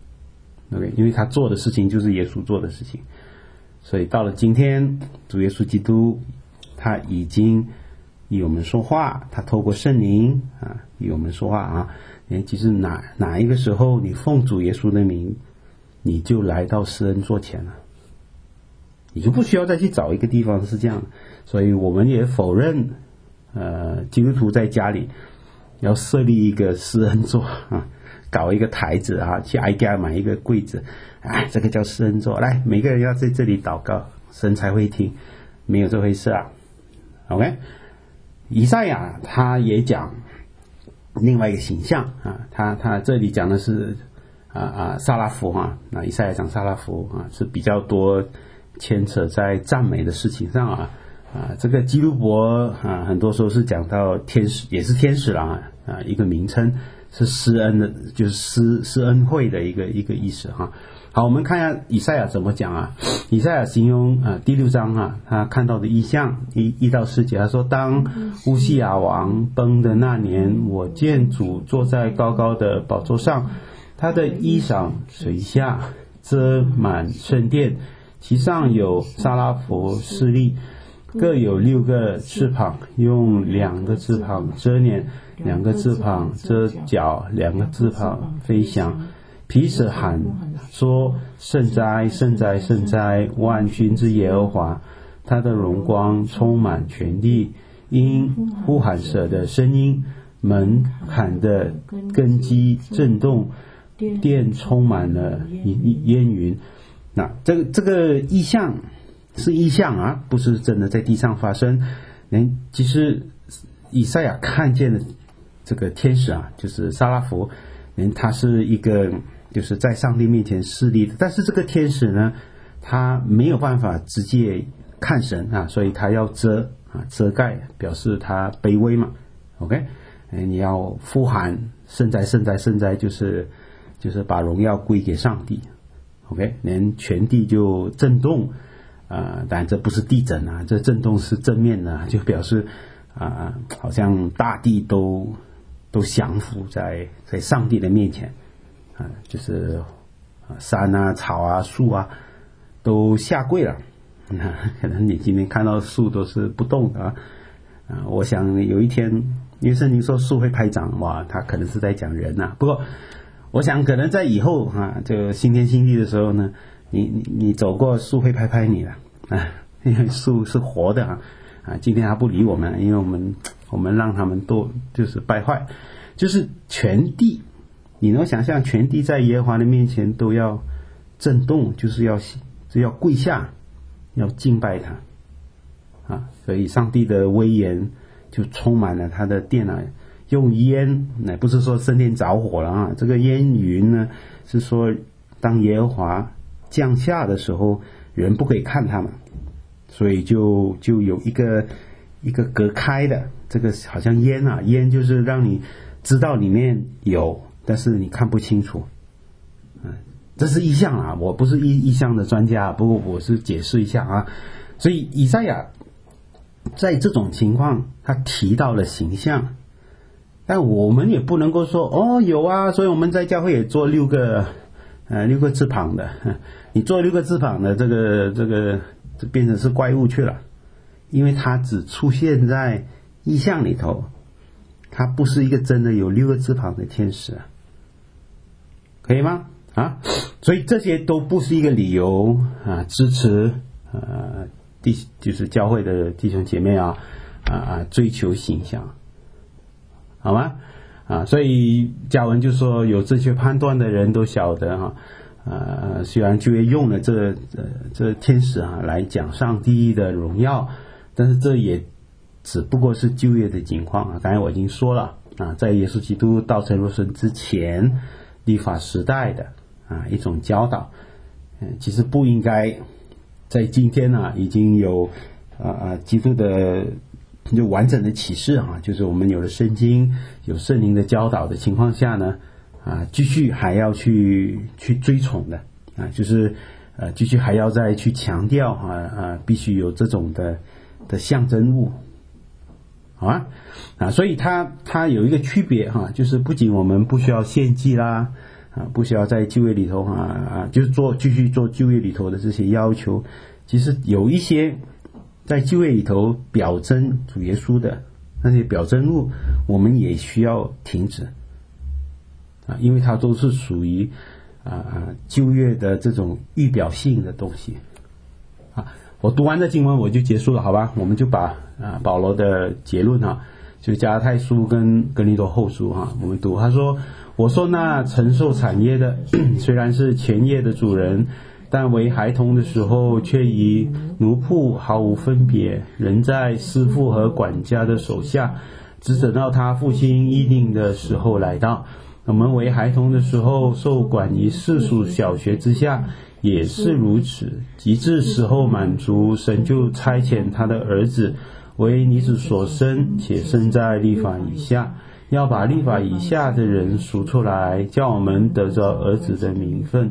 ，OK， 因为他做的事情就是耶稣做的事情。所以到了今天，主耶稣基督他已经与我们说话，他透过圣灵啊与我们说话啊。其实哪哪一个时候你奉主耶稣的名，你就来到施恩座前了。你就不需要再去找一个地方是这样的，所以我们也否认，呃，基督徒在家里要设立一个施恩座啊，搞一个台子啊，去挨家买一个柜子，哎，这个叫施恩座，来，每个人要在这里祷告，神才会听，没有这回事啊。OK， 以赛亚他也讲另外一个形象啊，他他这里讲的是啊啊撒拉弗啊，那以赛亚讲撒拉弗啊是比较多。牵扯在赞美的事情上啊啊，这个基路伯啊，很多时候是讲到天使，也是天使啦啊，一个名称是施恩的，就是施施恩会的一个一个意思哈好，我们看一下以赛亚怎么讲啊。以赛亚形容啊、呃、第六章啊，他看到的异象一一到四节，他说：当乌西雅王崩的那年，我见主坐在高高的宝座上，他的衣裳垂下，遮满圣殿，其上有撒拉弗侍立，各有六个翅膀，用两个翅膀遮脸，两个翅膀遮脚，两个翅膀飞翔。彼此喊说：圣哉，圣哉，圣哉！万军之耶和华，他的荣光充满全地。因呼喊者的声音，门喊的根基震动，殿充满了烟云。那这个这个意象是意象啊，不是真的在地上发生。人其实以赛亚看见的这个天使啊，就是撒拉弗，人他是一个就是在上帝面前侍立的，但是这个天使呢，他没有办法直接看神啊，所以他要遮啊遮盖，表示他卑微嘛。OK， 你要呼喊圣哉，圣哉，圣哉，就是就是把荣耀归给上帝。OK， 连全地就震动啊、呃，但这不是地震啊，这震动是正面的，就表示啊、呃，好像大地都都降服在在上帝的面前啊，就是山啊、草啊、树啊都下跪了。那可能你今天看到树都是不动的啊，啊我想有一天，因为圣经说树会拍掌，哇，他可能是在讲人啊。不过我想可能在以后啊，这个新天新地的时候呢，你你你走过树会拍拍你了啊，因为树是活的啊啊，今天他不理我们，因为我们我们让他们都就是败坏，就是全地，你能想象全地在耶和华的面前都要震动，就是要就要跪下，要敬拜他啊，所以上帝的威严就充满了他的殿啊。用烟，那不是说圣殿着火了啊，这个烟云呢，是说当耶和华降下的时候，人不可以看他们，所以就就有一个一个隔开的，这个好像烟啊，烟就是让你知道里面有，但是你看不清楚，嗯，这是意象啊，我不是意意象的专家，不过我是解释一下啊，所以以赛亚在这种情况，他提到了形象。但我们也不能够说哦有啊，所以我们在教会也做六个呃六个翅膀的，你做六个翅膀的这个这个就变成是怪物去了，因为它只出现在意象里头，它不是一个真的有六个翅膀的天使，可以吗？啊，所以这些都不是一个理由啊，支持呃弟就是教会的弟兄姐妹啊啊啊追求形象。好吗？啊，所以加文就说有这些判断的人都晓得哈，呃，虽然就业用了这呃这天使啊来讲上帝的荣耀，但是这也只不过是旧约的情况啊。刚才我已经说了啊，在耶稣基督道成肉身之前，律法时代的啊一种教导，嗯，其实不应该在今天啊已经有啊啊基督的。就完整的启示啊，就是我们有了圣经，有圣灵的教导的情况下呢，啊，继续还要去去追崇的啊，就是呃，继续还要再去强调啊啊，必须有这种的的象征物，好啊啊，所以它它有一个区别哈、啊，就是不仅我们不需要献祭啦啊，不需要在旧约里头啊啊，就是做继续做旧约里头的这些要求，其实有一些。在旧约里头表征主耶稣的那些表征物，我们也需要停止啊，因为它都是属于啊啊旧约的这种预表性的东西啊。我读完这经文我就结束了，好吧？我们就把啊保罗的结论啊，就加拉太书跟哥林多后书哈，我们读他说：“我说那承受产业的，虽然是前业的主人。”但为孩童的时候，却与奴仆毫无分别，仍在师父和管家的手下，只等到他父亲议定的时候来到。我们为孩童的时候，受管于世俗小学之下，也是如此。及至时候满足，神就差遣他的儿子为女子所生，且生在律法以下，要把律法以下的人赎出来，叫我们得着儿子的名分。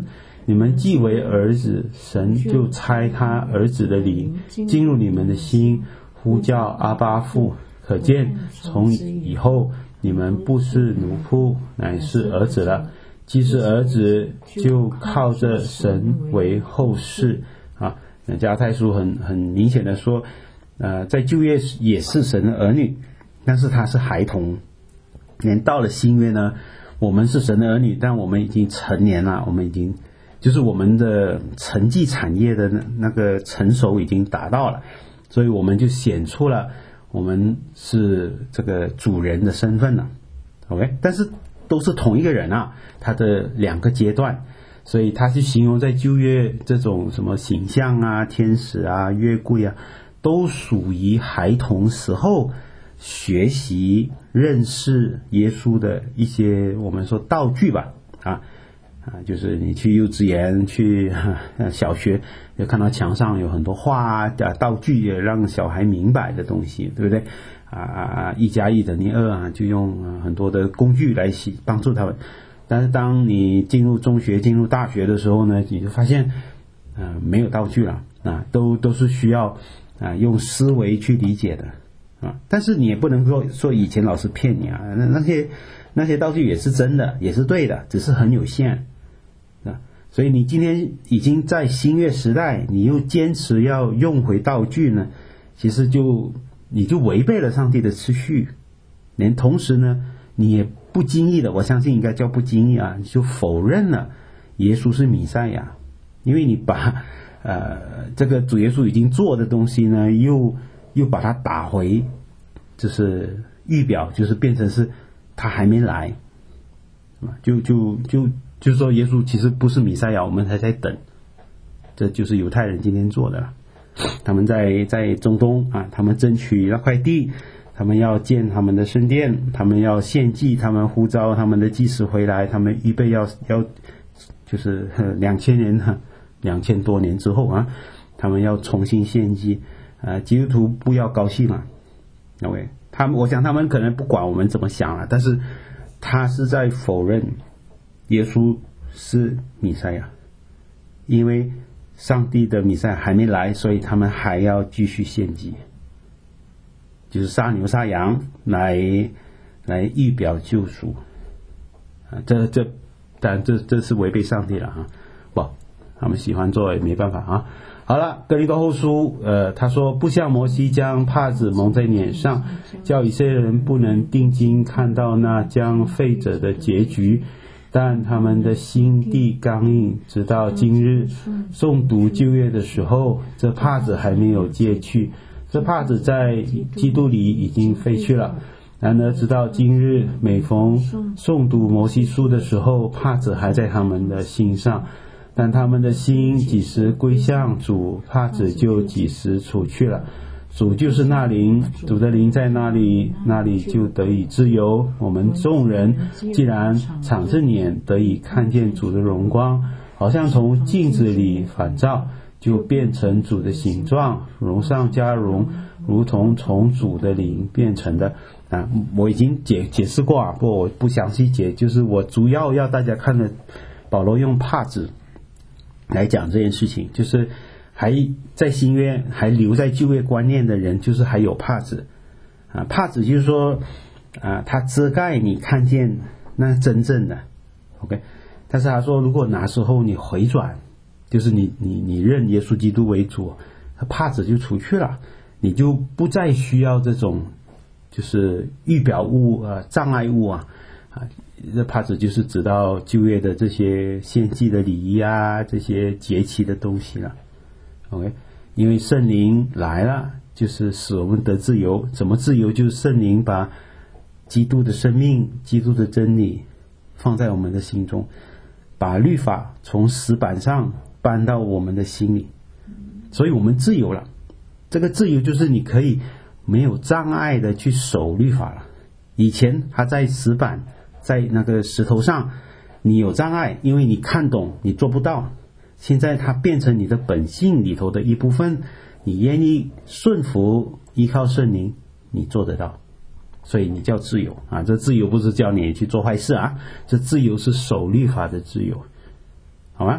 你们既为儿子，神就差他儿子的灵进入你们的心，呼叫阿爸父。可见从以后你们不是奴仆，乃是儿子了。既是儿子，就靠着神为后嗣啊。那加拉太书很很明显的说，呃，在旧约也是神的儿女，但是他是孩童。连到了新约呢，我们是神的儿女，但我们已经成年了，我们已经就是我们的承继产业的那那个成熟已经达到了，所以我们就显出了我们是这个主人的身份了。 OK， 但是都是同一个人啊，他的两个阶段，所以他去形容在旧约这种什么形象啊、天使啊、约柜啊，都属于孩童时候学习认识耶稣的一些我们说道具吧，啊啊，就是你去幼稚园、去、啊、小学，就看到墙上有很多画啊、道具，让小孩明白的东西，对不对？啊啊，一加一等于二啊，就用、啊、很多的工具来帮助他们。但是当你进入中学、进入大学的时候呢，你就发现，呃，没有道具了啊，都都是需要啊用思维去理解的啊。但是你也不能说说以前老师骗你啊，那那些那些道具也是真的，也是对的，只是很有限啊。所以你今天已经在新约时代，你又坚持要用回道具呢，其实就你就违背了上帝的次序，连同时呢，你也不经意的，我相信应该叫不经意啊，就否认了耶稣是弥赛亚，因为你把呃这个主耶稣已经做的东西呢，又又把它打回，就是预表，就是变成是他还没来，就就就就说耶稣其实不是弥赛亚，我们还在等，这就是犹太人今天做的了。他们在在中东啊，他们争取那块地，他们要建他们的圣殿，他们要献祭，他们呼召他们的祭司回来，他们预备要要就是两千年两千多年之后啊，他们要重新献祭啊。基督徒不要高兴了 ，OK， 他们我想他们可能不管我们怎么想了，但是他是在否认耶稣是弥赛亚，因为上帝的弥赛亚还没来，所以他们还要继续献祭，就是杀牛杀羊来来预表救赎啊。这这当然这这是违背上帝了啊！不，他们喜欢做也没办法啊。好了，哥林多后书，呃，他说不像摩西将帕子蒙在脸上，叫以色列人不能定睛看到那将废者的结局。但他们的心地刚硬，直到今日。诵读旧约的时候，这帕子还没有戒去，这帕子在基督里已经废去了。然而直到今日，每逢诵读摩西书的时候，帕子还在他们的心上。但他们的心几时归向主，帕子就几时除去了。主就是那灵，主的灵在那里，那里就得以自由。我们众人既然敞着脸得以看见主的荣光，好像从镜子里反照，就变成主的形状，荣上加荣，如同从主的灵变成的啊。我已经解解释过啊，不过我不详细解，就是我主要要大家看的，保罗用帕子来讲这件事情，就是还在新约还留在旧约观念的人，就是还有帕子啊，帕子就是说啊，它遮盖你看见那真正的 OK， 但是他说如果哪时候你回转，就是你你你认耶稣基督为主，帕子就除去了，你就不再需要这种就是预表物啊、障碍物啊啊，这帕子就是指到旧约的这些献祭的礼仪啊，这些节期的东西了。OK， 因为圣灵来了，就是使我们得自由。怎么自由？就是圣灵把基督的生命、基督的真理放在我们的心中，把律法从石板上搬到我们的心里，所以我们自由了。这个自由就是你可以没有障碍的去守律法了。以前它在石板，在那个石头上，你有障碍，因为你看懂，你做不到。现在它变成你的本性里头的一部分，你愿意顺服依靠圣灵，你做得到，所以你叫自由啊！这自由不是叫你去做坏事啊，这自由是守律法的自由，好吗？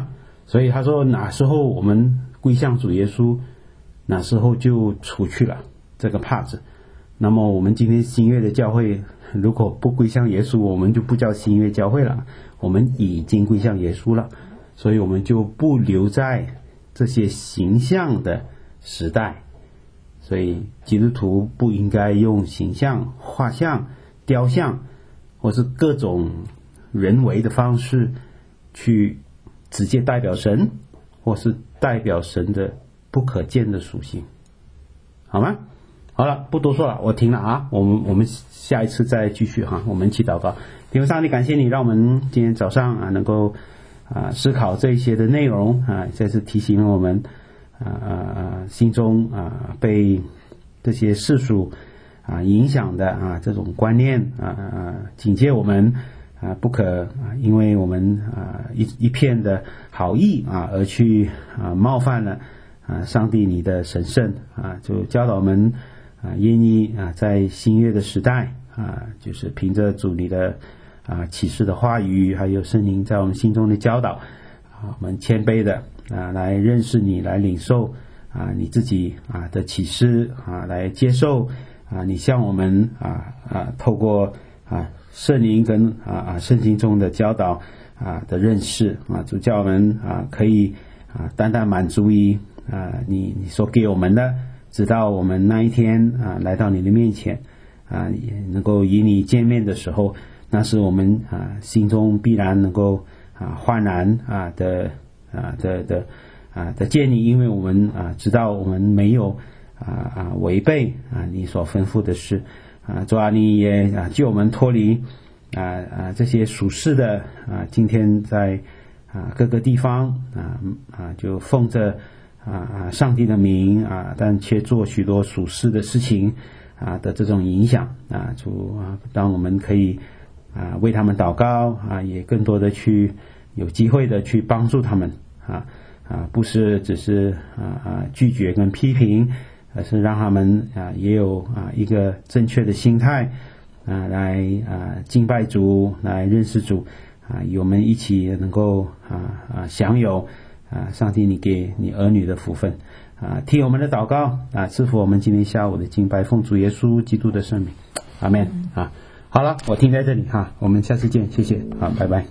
所以他说哪时候我们归向主耶稣，哪时候就除去了这个帕子。那么我们今天新约的教会如果不归向耶稣，我们就不叫新约教会了，我们已经归向耶稣了，所以我们就不留在这些形象的时代。所以基督徒不应该用形象、画像、雕像或是各种人为的方式去直接代表神，或是代表神的不可见的属性，好吗？好了，不多说了，我停了啊。我们我们下一次再继续哈。我们一起祷告。天父上帝，感谢你让我们今天早上啊能够啊思考这一些的内容啊，再次提醒我们啊啊心中啊被这些世俗啊影响的啊这种观念啊啊警戒我们啊不可啊因为我们啊一一片的好意啊而去啊冒犯了啊上帝你的神圣啊，就教导我们啊，愿意啊，在新约的时代啊，就是凭着主你的啊启示的话语，还有圣灵在我们心中的教导啊，我们谦卑的啊来认识你，来领受啊你自己啊的启示啊，来接受啊你向我们啊啊透过啊圣灵跟啊啊圣经中的教导啊的认识啊，主叫我们啊可以啊单单满足于啊你你所给我们的。直到我们那一天啊来到你的面前啊，也能够与你见面的时候，那是我们啊心中必然能够啊焕然啊的啊的的啊的建立，因为我们啊知道我们没有啊啊违背啊你所吩咐的事啊，主啊你也啊救我们脱离啊啊这些属世的啊，今天在啊各个地方啊啊就奉着啊啊，上帝的名啊，但却做许多属世的事情啊的这种影响啊，主啊，让我们可以啊为他们祷告啊，也更多的去有机会的去帮助他们啊啊，不是只是啊啊拒绝跟批评，而是让他们啊也有啊一个正确的心态啊来啊敬拜主，来认识主啊，与我们一起能够啊啊享有。啊，上帝，你给你儿女的福分啊，听我们的祷告啊，赐福我们今天下午的敬拜，奉主耶稣基督的圣名，阿们啊。好了，我停在这里哈，我们下次见，谢谢，好，拜拜。